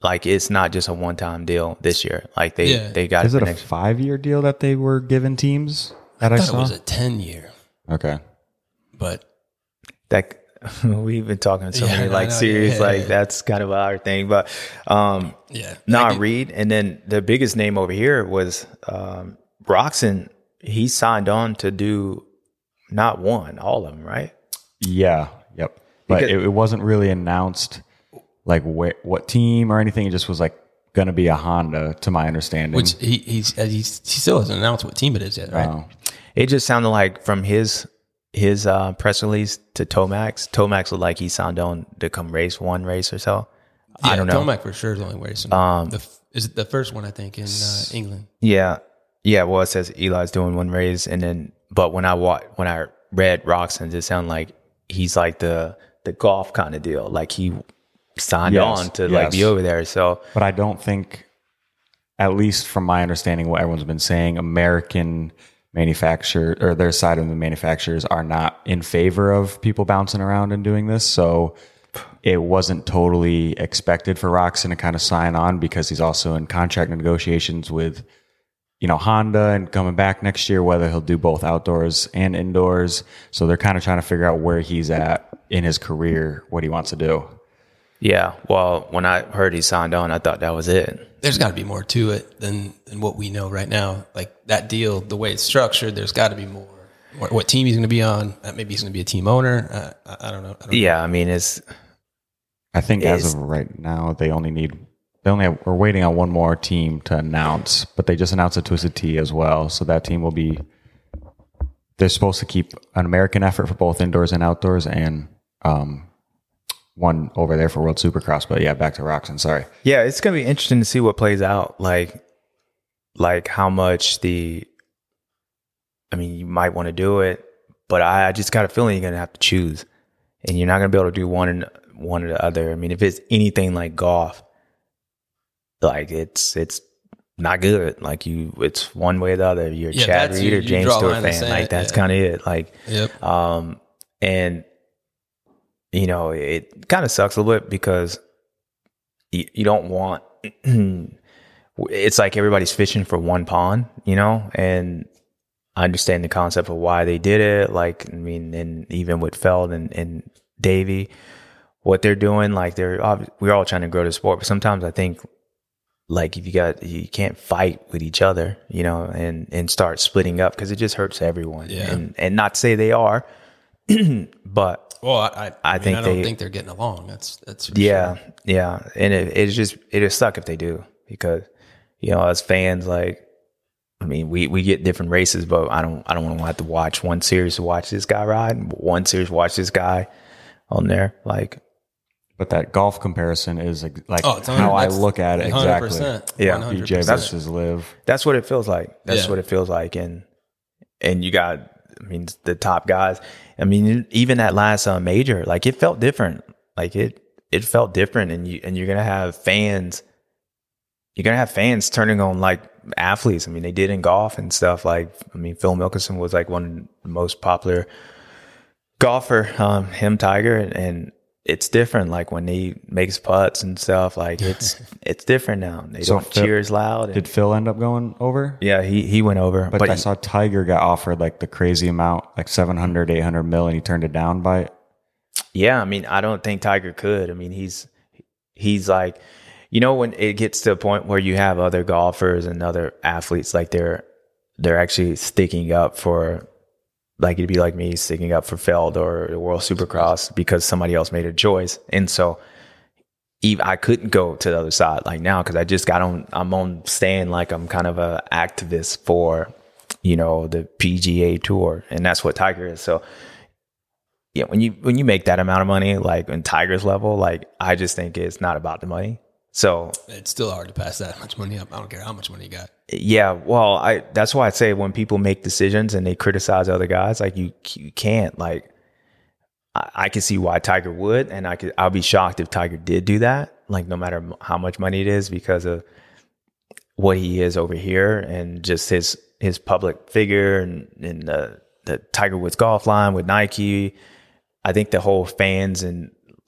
like it's not just a one time deal this year. Like they Yeah. they got Is it it for a next. five year deal that they were giving teams that I, I thought saw? it was a ten year, Okay. but That we've been talking so Yeah, many I like know, series, yeah, like yeah. that's kind of our thing. But um, yeah, not Like, Reed, and then the biggest name over here was um, Roxon. He signed on to do not one, all of them, right? Yeah. Yep. But Because- it, it wasn't really announced like where, what team or anything. It just was like going to be a Honda, to my understanding. which he he's, he's he still hasn't announced what team it is yet, right? Oh. It just sounded like from his his uh, press release to Tomax, Tomax looked like he signed on to come race one race or so. I don't know. Tomac for sure is the only racing. Um, the, f- is it the first one I think in uh, England? Yeah, yeah. Well, it says Eli's doing one race, and then but when I wa- when I read Roxon's, it sounded like he's like the the golf kind of deal. Like he signed Yes, on to like yes. be over there. So But I don't think, at least from my understanding, what everyone's been saying, American manufacturer or their side of the manufacturers are not in favor of people bouncing around and doing this. So it wasn't totally expected for Roxon to kind of sign on because he's also in contract negotiations with, you know, Honda and coming back next year, whether he'll do both outdoors and indoors. So they're kind of trying to figure out where he's at in his career, what he wants to do. yeah. Well, when I heard he signed on, I thought that was it. There's got to be more to it than than what we know right now. Like that deal, the way it's structured, there's got to be more. What, what team he's going to be on? Uh, maybe he's going to be a team owner. Uh, I, I don't know. I don't Yeah, I mean it's I think as Is- of right now, they only need they only have, we're waiting on one more team to announce, but they just announced a Twisted Tea as well. So that team will be they're supposed to keep an American effort for both indoors and outdoors, and um, one over there for World Supercross. But yeah, back to Roxon. Sorry. yeah, it's gonna be interesting to see what plays out. Like like how much the I mean, you might want to do it, but I, I just got a feeling you're gonna have to choose, and you're not gonna be able to do one and one or the other. I mean, if it's anything like golf, like it's it's not good. Like you, it's one way or the other. You're Yeah, Chad that's Reed you- or you James draw a Stewart line in the fan. sand, Like that's yeah. kind of it. Like, Yep. um, and you know, it kind of sucks a little bit because you, you don't want. It's like everybody's fishing for one pond, you know, and I understand the concept of why they did it. Like, I mean, and even with Feld and, and Davey, what they're doing, like they're, obvi- we're all trying to grow the sport, but sometimes I think like if you got, you can't fight with each other, you know, and, and start splitting up because it just hurts everyone. Yeah. And, and not to say they are, but Well, I I, I I, mean, think I don't they- think they're getting along. That's that's for yeah, sure. yeah. And it, it's just, it'll suck if they do because, you know, as fans, like, I mean, we, we get different races, but I don't I don't want to have to watch one series to watch this guy ride, and one series to watch this guy on there. Like, But that golf comparison is ex- like Oh, it's how I that's look at it one hundred exactly. percent, Yeah. one hundred B J percent. versus Liv. that's what it feels like. That's Yeah. what it feels like. And and you got, I mean, the top guys. I mean, even that last uh, major, like it felt different. Like it it felt different, and you and you're gonna have fans. You're gonna have fans turning on like athletes. I mean, they did in golf and stuff. Like, I mean, Phil Mickelson was like one of the most popular golfer. Um, him, Tiger, and, and it's different. Like when he makes putts and stuff. Like it's it's different now. They So don't Phil- cheer as loud. and- Did Phil end up going over? yeah, he he went over, But, but, I saw Tiger got offered like the crazy amount, like seven hundred, eight hundred mil, and he turned it down by yeah, I mean, I don't think Tiger could. I mean, he's he's like, you know, when it gets to a point where you have other golfers and other athletes, like they're they're actually sticking up for, like it'd be like me sticking up for Feld or the World Supercross because somebody else made a choice, and so even I couldn't go to the other side like now because I just got on. I'm on stand like I'm kind of a activist for, you know, the P G A Tour, and that's what Tiger is. So. Yeah, when you when you make that amount of money, like in Tiger's level, like I just think it's not about the money. So It's still hard to pass that much money up. I don't care how much money you got. yeah, well, I that's why I say when people make decisions and they criticize other guys, like you you can't like. I, I can see why Tiger would, and I could I'll be shocked if Tiger did do that. Like no matter how much money it is, because of what he is over here and just his his public figure and and the the Tiger Woods golf line with Nike. I think the whole fans and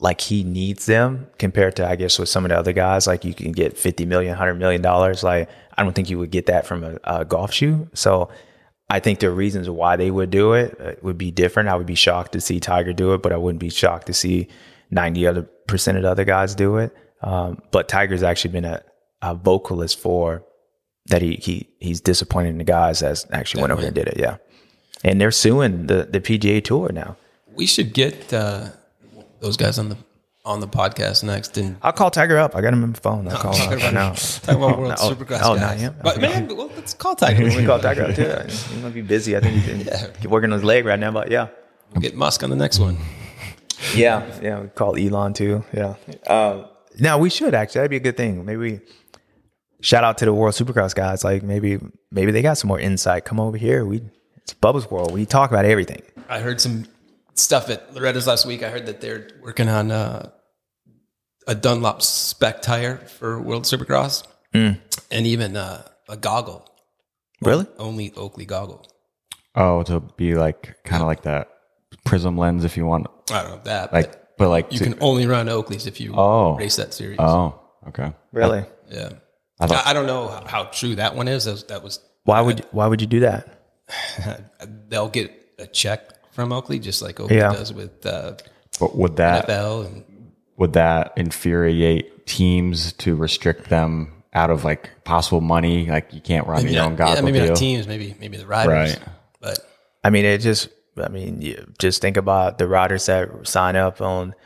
like he needs them compared to, I guess, with some of the other guys. Like you can get fifty million, one hundred million dollars. Like I don't think you would get that from a, a golf shoe. So I think there are reasons why they would do it. It would be different. I would be shocked to see Tiger do it, but I wouldn't be shocked to see ninety other percent of the other guys do it. Um, but Tiger's actually been a, a vocalist for that. He he he's disappointed in the guys that actually went over there and did it. Yeah, and they're suing the the P G A Tour now. We should get uh, those guys on the on the podcast next. And I'll call Tiger up. I got him on the phone. I'll call him up now. Talk about World Oh, Supercross oh, guys. not him. But man, well, let's call Tiger. We call Tiger up too. He might be busy. I think he's Yeah. working on his leg right now. But yeah, We'll get Musk on the next one. yeah, yeah. We call Elon too. Yeah. Um, now we should actually. That'd be a good thing. Maybe we shout out to the World Supercross guys. Like maybe maybe they got some more insight. Come over here. We it's Bubba's World. We talk about everything. I heard some stuff at Loretta's last week. I heard that they're working on uh, a Dunlop spec tire for World Supercross, Mm. and even uh, a goggle. Really? Only Oakley goggle. Oh, to be like kind of like that prism lens if you want, I don't know that. like, but but like you to- can only run Oakleys if you Oh. race that series. Oh, okay. Really? Yeah. I I, thought- I don't know how, how true that one is. That was, that was Why would Why would you do that? they'll get a check from Oakley, just like Oakley Yeah. does with uh, But would N that F L. And would that infuriate teams to restrict them out of like possible money? Like you can't run maybe your not, own goggle yeah, maybe deal. not teams, maybe maybe the riders. Right. But I mean, it just. I mean, you just think about the riders that sign up on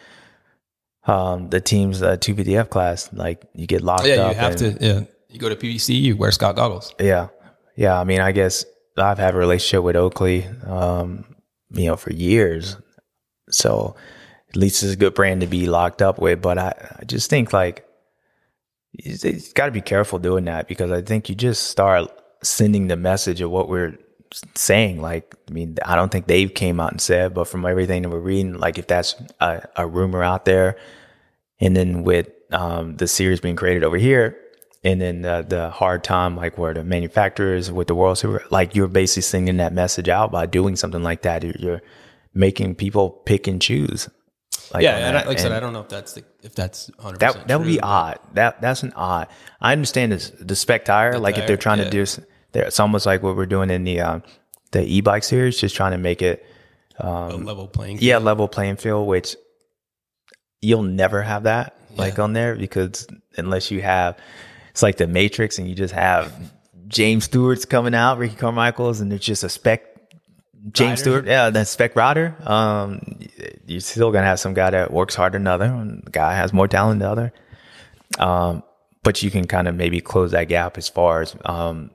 um, the team's uh, two fifty F class. Like you get locked yeah, up. you have and- to. Yeah, you go to P V C, you wear Scott goggles. Yeah. Yeah. I mean, I guess I've had a relationship with Oakley, um, you know, for years. So at least it's a good brand to be locked up with. But I, I just think like, you you got to be careful doing that because I think you just start sending the message of what we're saying. Like, I mean, I don't think they came out and said, but from everything that we're reading, like if that's a, a rumor out there, and then with um, the series being created over here, and then the, the hard time, like where the manufacturers with the World Super, like you're basically sending that message out by doing something like that. You're, you're making people pick and choose. Like yeah, on and I, that. like I said, And I don't know if that's the, if that's one hundred that percent that would be true. odd. That that's an odd. I understand this, the spec tire. The like if tire, they're trying yeah. to do, s- they're, it's almost like what we're doing in the um, the e-bike series, just trying to make it A level playing. yeah field. level playing field, which you'll never have that like Yeah. on there because unless you have, it's like the Matrix and you just have James Stewart's coming out, Ricky Carmichael's, and it's just a spec James Rider. Stewart, yeah, that spec rider. Um, you're still gonna have some guy that works harder than the other, and the guy has more talent than the other. Um, but you can kind of maybe close that gap as far as um,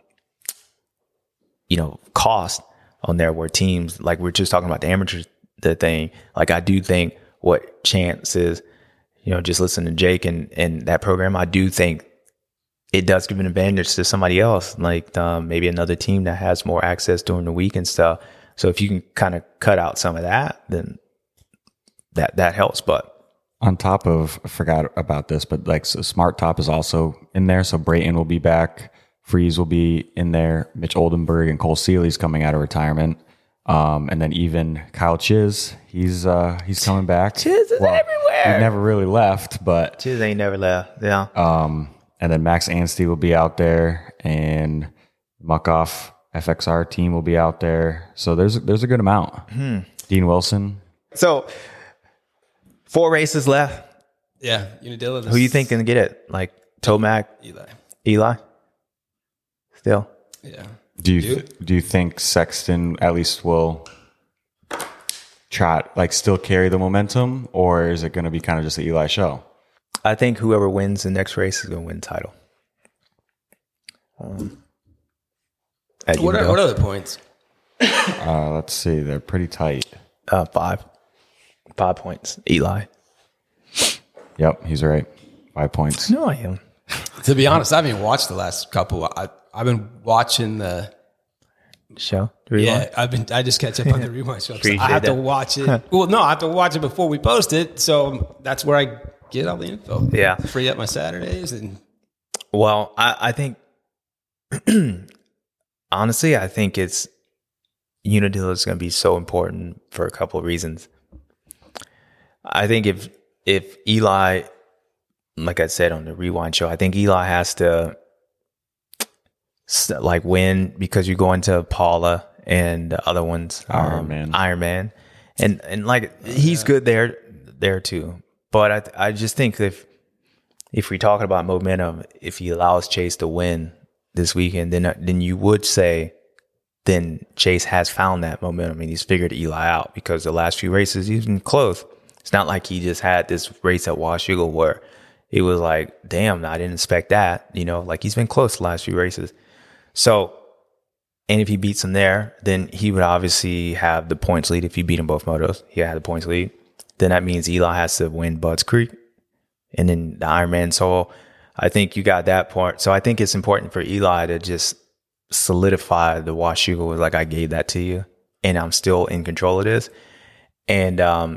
you know, cost on there. Where teams like we're just talking about the amateurs, the thing. Like I do think what Chance is, you know, just listen to Jake and and that program. I do think it does give an advantage to somebody else, like um, maybe another team that has more access during the week and stuff. So if you can kind of cut out some of that, then that that helps. But On top of, I forgot about this, but like so Smart Top is also in there. So Brayton will be back. Freeze will be in there. Mitch Oldenburg and Cole Seeley's coming out of retirement. Um, and then even Kyle Chiz, he's uh, he's coming back. Chiz is everywhere. He never really left, but Chiz ain't never left. Yeah. um, and then Max Anstey will be out there, and Muckoff F X R team will be out there. So there's there's a good amount. Hmm. Dean Wilson. So four races left. Yeah, Unadilla. Who you think can get it? Like Tomac, Eli? Eli? Still. Yeah. Do you Dude. do you think Sexton at least will try like still carry the momentum, or is it going to be kind of just the Eli show? I think whoever wins the next race is going to win the title. Um, at What are, Unadilla. what other points? Uh, let's see, they're pretty tight. Uh, five. Five points. Eli. Yep, he's right. Five points. No, I am. To be honest, I haven't even watched the last couple. I I've been watching the Show. Do we yeah. want? I've been I just catch up on the rewind show. Appreciate I have to that. watch it. Well, no, I have to watch it before we post it. So that's where I get all the info. Yeah. Free up my Saturdays and Well, I, I think honestly, I think it's Unadilla is going to be so important for a couple of reasons. I think if if Eli, like I said on the Rewind show, I think Eli has to like win because you go into Paula and the other ones, Iron um, Man. Iron Man, and and like he's yeah. good there there too. But I I just think if if we're talking about momentum, if he allows Chase to win this weekend, then then you would say then Chase has found that momentum and he's figured Eli out, because the last few races he's been close. It's not like he just had this race at Washougal where it was like, damn, I didn't expect that. You know, like he's been close the last few races. So, and if he beats him there, then he would obviously have the points lead. If he beat him both motos, he had the points lead. Then that means Eli has to win Budds Creek and then the Ironman. So I think you got that part. So I think it's important for Eli to just solidify the Washougal, like I gave that to you and I'm still in control of this. And, um,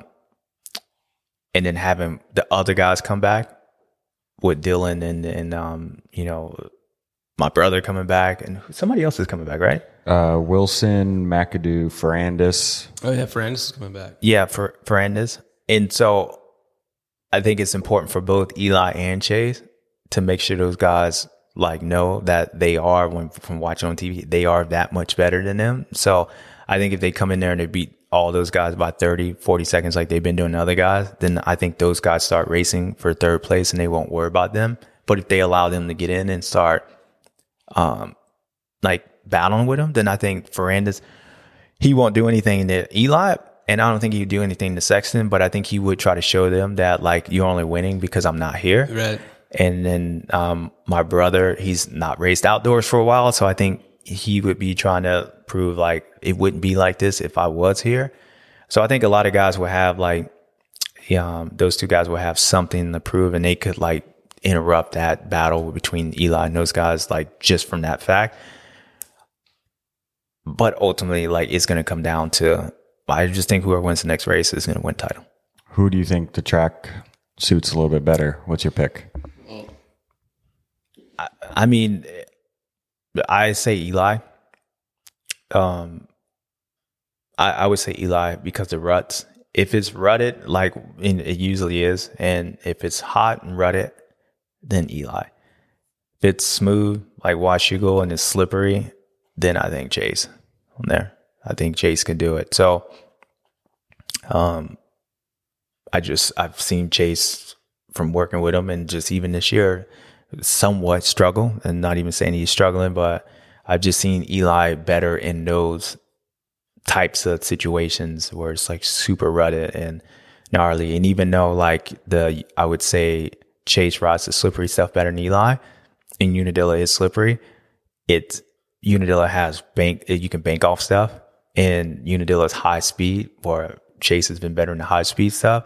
and then having the other guys come back with Dylan and, and, um, you know, my brother coming back and somebody else is coming back, right? Uh, Wilson, McAdoo, Ferrandis. Oh yeah, Ferrandis is coming back. Yeah, for Ferrandis. And so I think it's important for both Eli and Chase to make sure those guys like know that they are, when from watching on T V, they are that much better than them. So I think if they come in there and they beat all those guys by thirty, forty seconds like they've been doing the other guys, then I think those guys start racing for third place and they won't worry about them. But if they allow them to get in and start um, like battling with them, then I think Ferrandis, he won't do anything to Eli, and I don't think he would do anything to Sexton, but I think he would try to show them that like you're only winning because I'm not here. Right. And then um, my brother, he's not raced outdoors for a while, so I think he would be trying to prove like it wouldn't be like this if I was here. So I think a lot of guys will have like, um, those two guys will have something to prove, and they could like interrupt that battle between Eli and those guys, like just from that fact. But ultimately, like it's going to come down to, I just think whoever wins the next race is going to win the title. Who do you think the track suits a little bit better? What's your pick? I, I mean, I say Eli. Um, I, I would say Eli because the ruts. If it's rutted, like it usually is, and if it's hot and rutted, then Eli. If it's smooth, like Washougal, and it's slippery, then I think Chase on there. I think Chase can do it. So, um, I just I've seen Chase from working with him, and just even this year, somewhat struggle, and not even saying he's struggling, but I've just seen Eli better in those types of situations where it's like super rutted and gnarly. And even though like the, I would say Chase rides the slippery stuff better than Eli, and Unadilla is slippery, it's Unadilla has bank, you can bank off stuff, and Unadilla's high speed, or Chase has been better in the high speed stuff.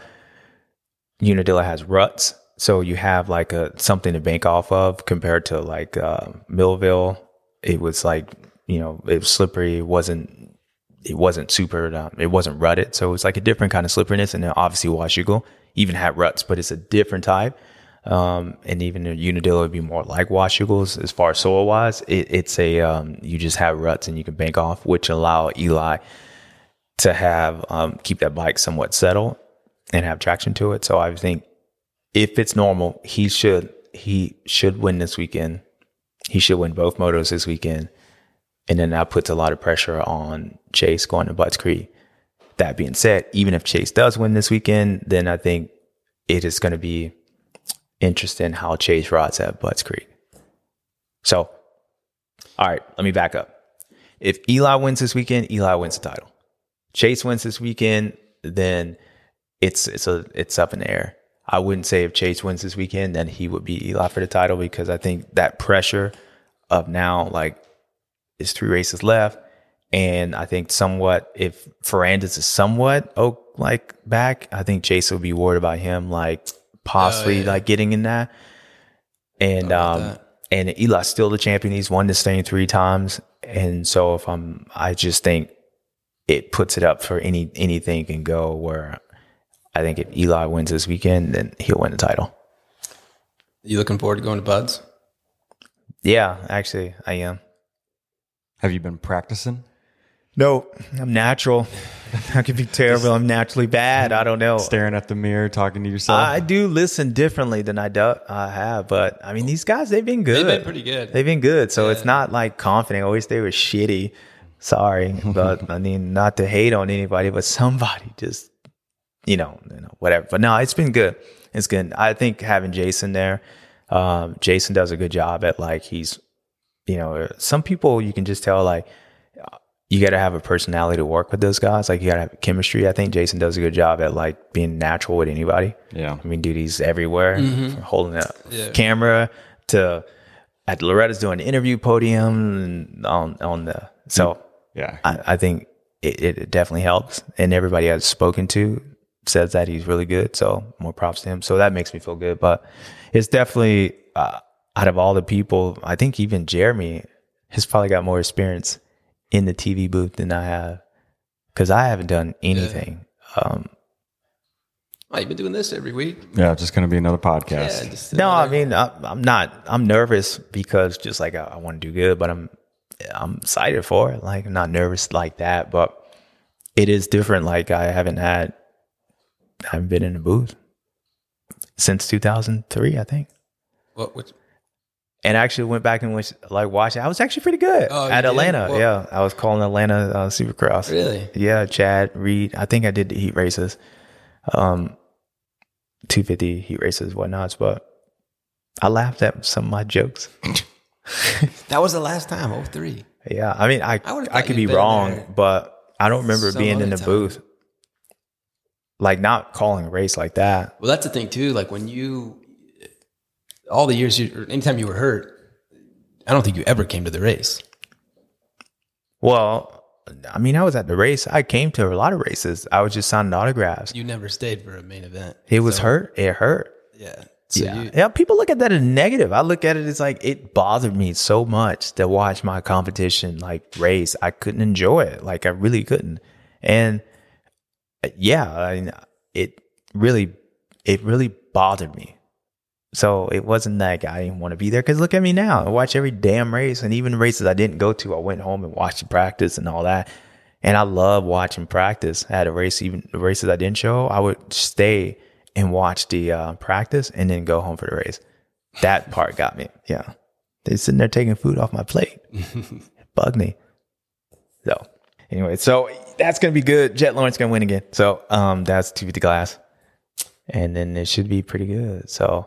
Unadilla has ruts, so you have like a something to bank off of compared to like uh, Millville. It was like, you know, it was slippery. It wasn't, it wasn't super, um, it wasn't rutted. So it's like a different kind of slipperiness. And then obviously Washougal even had ruts, but it's a different type. Um, and even the Unadilla would be more like Washougal's as far as soil wise. It, it's a, um, you just have ruts and you can bank off, which allow Eli to have, um, keep that bike somewhat settled and have traction to it. So I think if it's normal, he should, he should win this weekend. He should win both motos this weekend. And then that puts a lot of pressure on Chase going to Budds Creek. That being said, even if Chase does win this weekend, then I think it is going to be interesting how Chase rides at Budds Creek. So, all right, let me back up. If Eli wins this weekend, Eli wins the title. Chase wins this weekend, then it's it's a it's up in the air. I wouldn't say if Chase wins this weekend, then he would be Eli for the title, because I think that pressure of now, like, it's three races left. And I think somewhat, if Ferrandis is somewhat, oh, like, back, I think Chase will be worried about him, like, possibly, oh, yeah. like, getting in that. And, um, that. and Eli's still the champion. He's won this thing three times. And so if I'm, I just think it puts it up for any, anything can go, where I think if Eli wins this weekend, then he'll win the title. You looking forward to going to Budds? Yeah, actually, I am. Have you been practicing? No, I'm natural. I could be terrible. I'm naturally bad. I don't know. Staring at the mirror, talking to yourself. I do listen differently than I do. I have, but I mean, these guys, they've been good. They've been pretty good. They've been good. So Yeah. it's not like confident. I wish they were shitty. Sorry, but I mean, not to hate on anybody, but somebody just, you know, you know, whatever. But no, it's been good. It's good. I think having Jason there, um, Jason does a good job at like he's, you know, some people you can just tell like you got to have a personality to work with those guys. Like you got to have chemistry. I think Jason does a good job at like being natural with anybody. Yeah. I mean, dude, he's everywhere, Mm-hmm. from holding a Yeah. camera to at Loretta's doing the interview podium and on on the so. Yeah. I, I think it, it definitely helps, and everybody I've spoken to says that he's really good. So more props to him. So that makes me feel good. But it's definitely uh, out of all the people, I think even Jeremy has probably got more experience in the T V booth than I have, because I haven't done anything. Um, Oh, you've been doing this every week. Yeah. Just going to be another podcast. Yeah, just no, I another- mean I, I'm not. I'm nervous because just like I, I want to do good, but I'm I'm excited for it. Like I'm not nervous like that, but it is different. Like I haven't had, I haven't been in a booth since two thousand three, I think. What? Which, And I actually went back and was like watched it. I was actually pretty good Oh, you at did? Atlanta. Well- yeah, I was calling Atlanta uh, Supercross. Really? Yeah, Chad Reed. I think I did the heat races, um, two fifty heat races, whatnots. But I laughed at some of my jokes. that was the last time. Oh three. Yeah, I mean, I I would've I, thought could be you'd been wrong, there but I don't remember some being in other the time. booth, like not calling a race like that. Well, that's the thing too. Like when you, all the years, you, or anytime you were hurt, I don't think you ever came to the race. Well, I mean, I was at the race. I came to a lot of races. I was just signing autographs. You never stayed for a main event. It was So, hurt. It hurt. Yeah. So yeah. you, yeah. People look at that as negative. I look at it as like it bothered me so much to watch my competition like race. I couldn't enjoy it. Like I really couldn't. And uh, yeah, I mean, it really, it really bothered me. So it wasn't like I didn't want to be there, because look at me now. I watch every damn race, and even races I didn't go to, I went home and watched the practice and all that. And I love watching practice. I had a race, even the races I didn't show, I would stay and watch the uh, practice and then go home for the race. That part got me. Yeah. They're sitting there taking food off my plate. It bugged me. So anyway, so that's going to be good. Jet Lawrence going to win again. So um, that's two fifty glass. And then it should be pretty good. So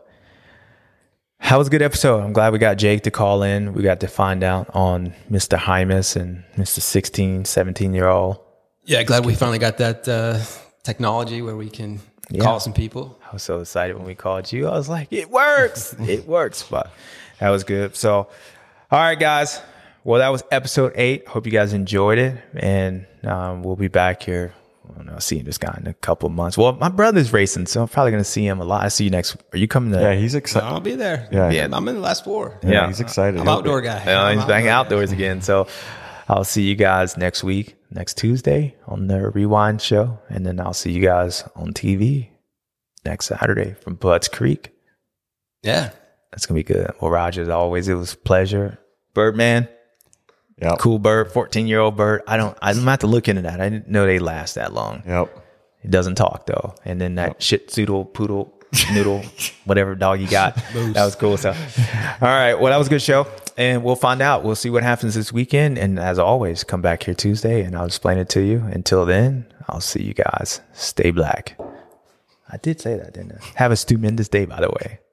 that was a good episode. I'm glad we got Jake to call in. We got to find out on Mister Hymas and Mister sixteen, seventeen year old. yeah, glad we finally got that uh, technology where we can Yeah. call some people. I was so excited when we called you. I was like, it works. It works. But that was good. So, all right, guys. Well, that was episode eight. Hope you guys enjoyed it. And um, we'll be back here. I don't know, seeing this guy in a couple of months. Well, my brother's racing, so I'm probably going to see him a lot. I see you next. Are you coming to? Yeah. He's So excited. I'll be there. Yeah. Yeah, I'm in the last four. Yeah, Yeah. He's excited. I'm He'll outdoor be- guy. Uh, I'm he's back outdoor guy. outdoors again. So I'll see you guys next week, next Tuesday on the Rewind show. And then I'll see you guys on T V next Saturday from Bud's Creek. Yeah. That's going to be good. Well, Roger, as always, it was a pleasure. Birdman, Yep. cool bird, fourteen year old bird. I don't, I'm going to have to look into that. I didn't know they last that long. Yep. It doesn't talk though. And then that shit zoodle, poodle, noodle, whatever dog you got. That was cool. So, all right. Well, that was a good show. And we'll find out. We'll see what happens this weekend. And as always, come back here Tuesday and I'll explain it to you. Until then, I'll see you guys. Stay black. I did say that, didn't I? Have a stupendous day, by the way.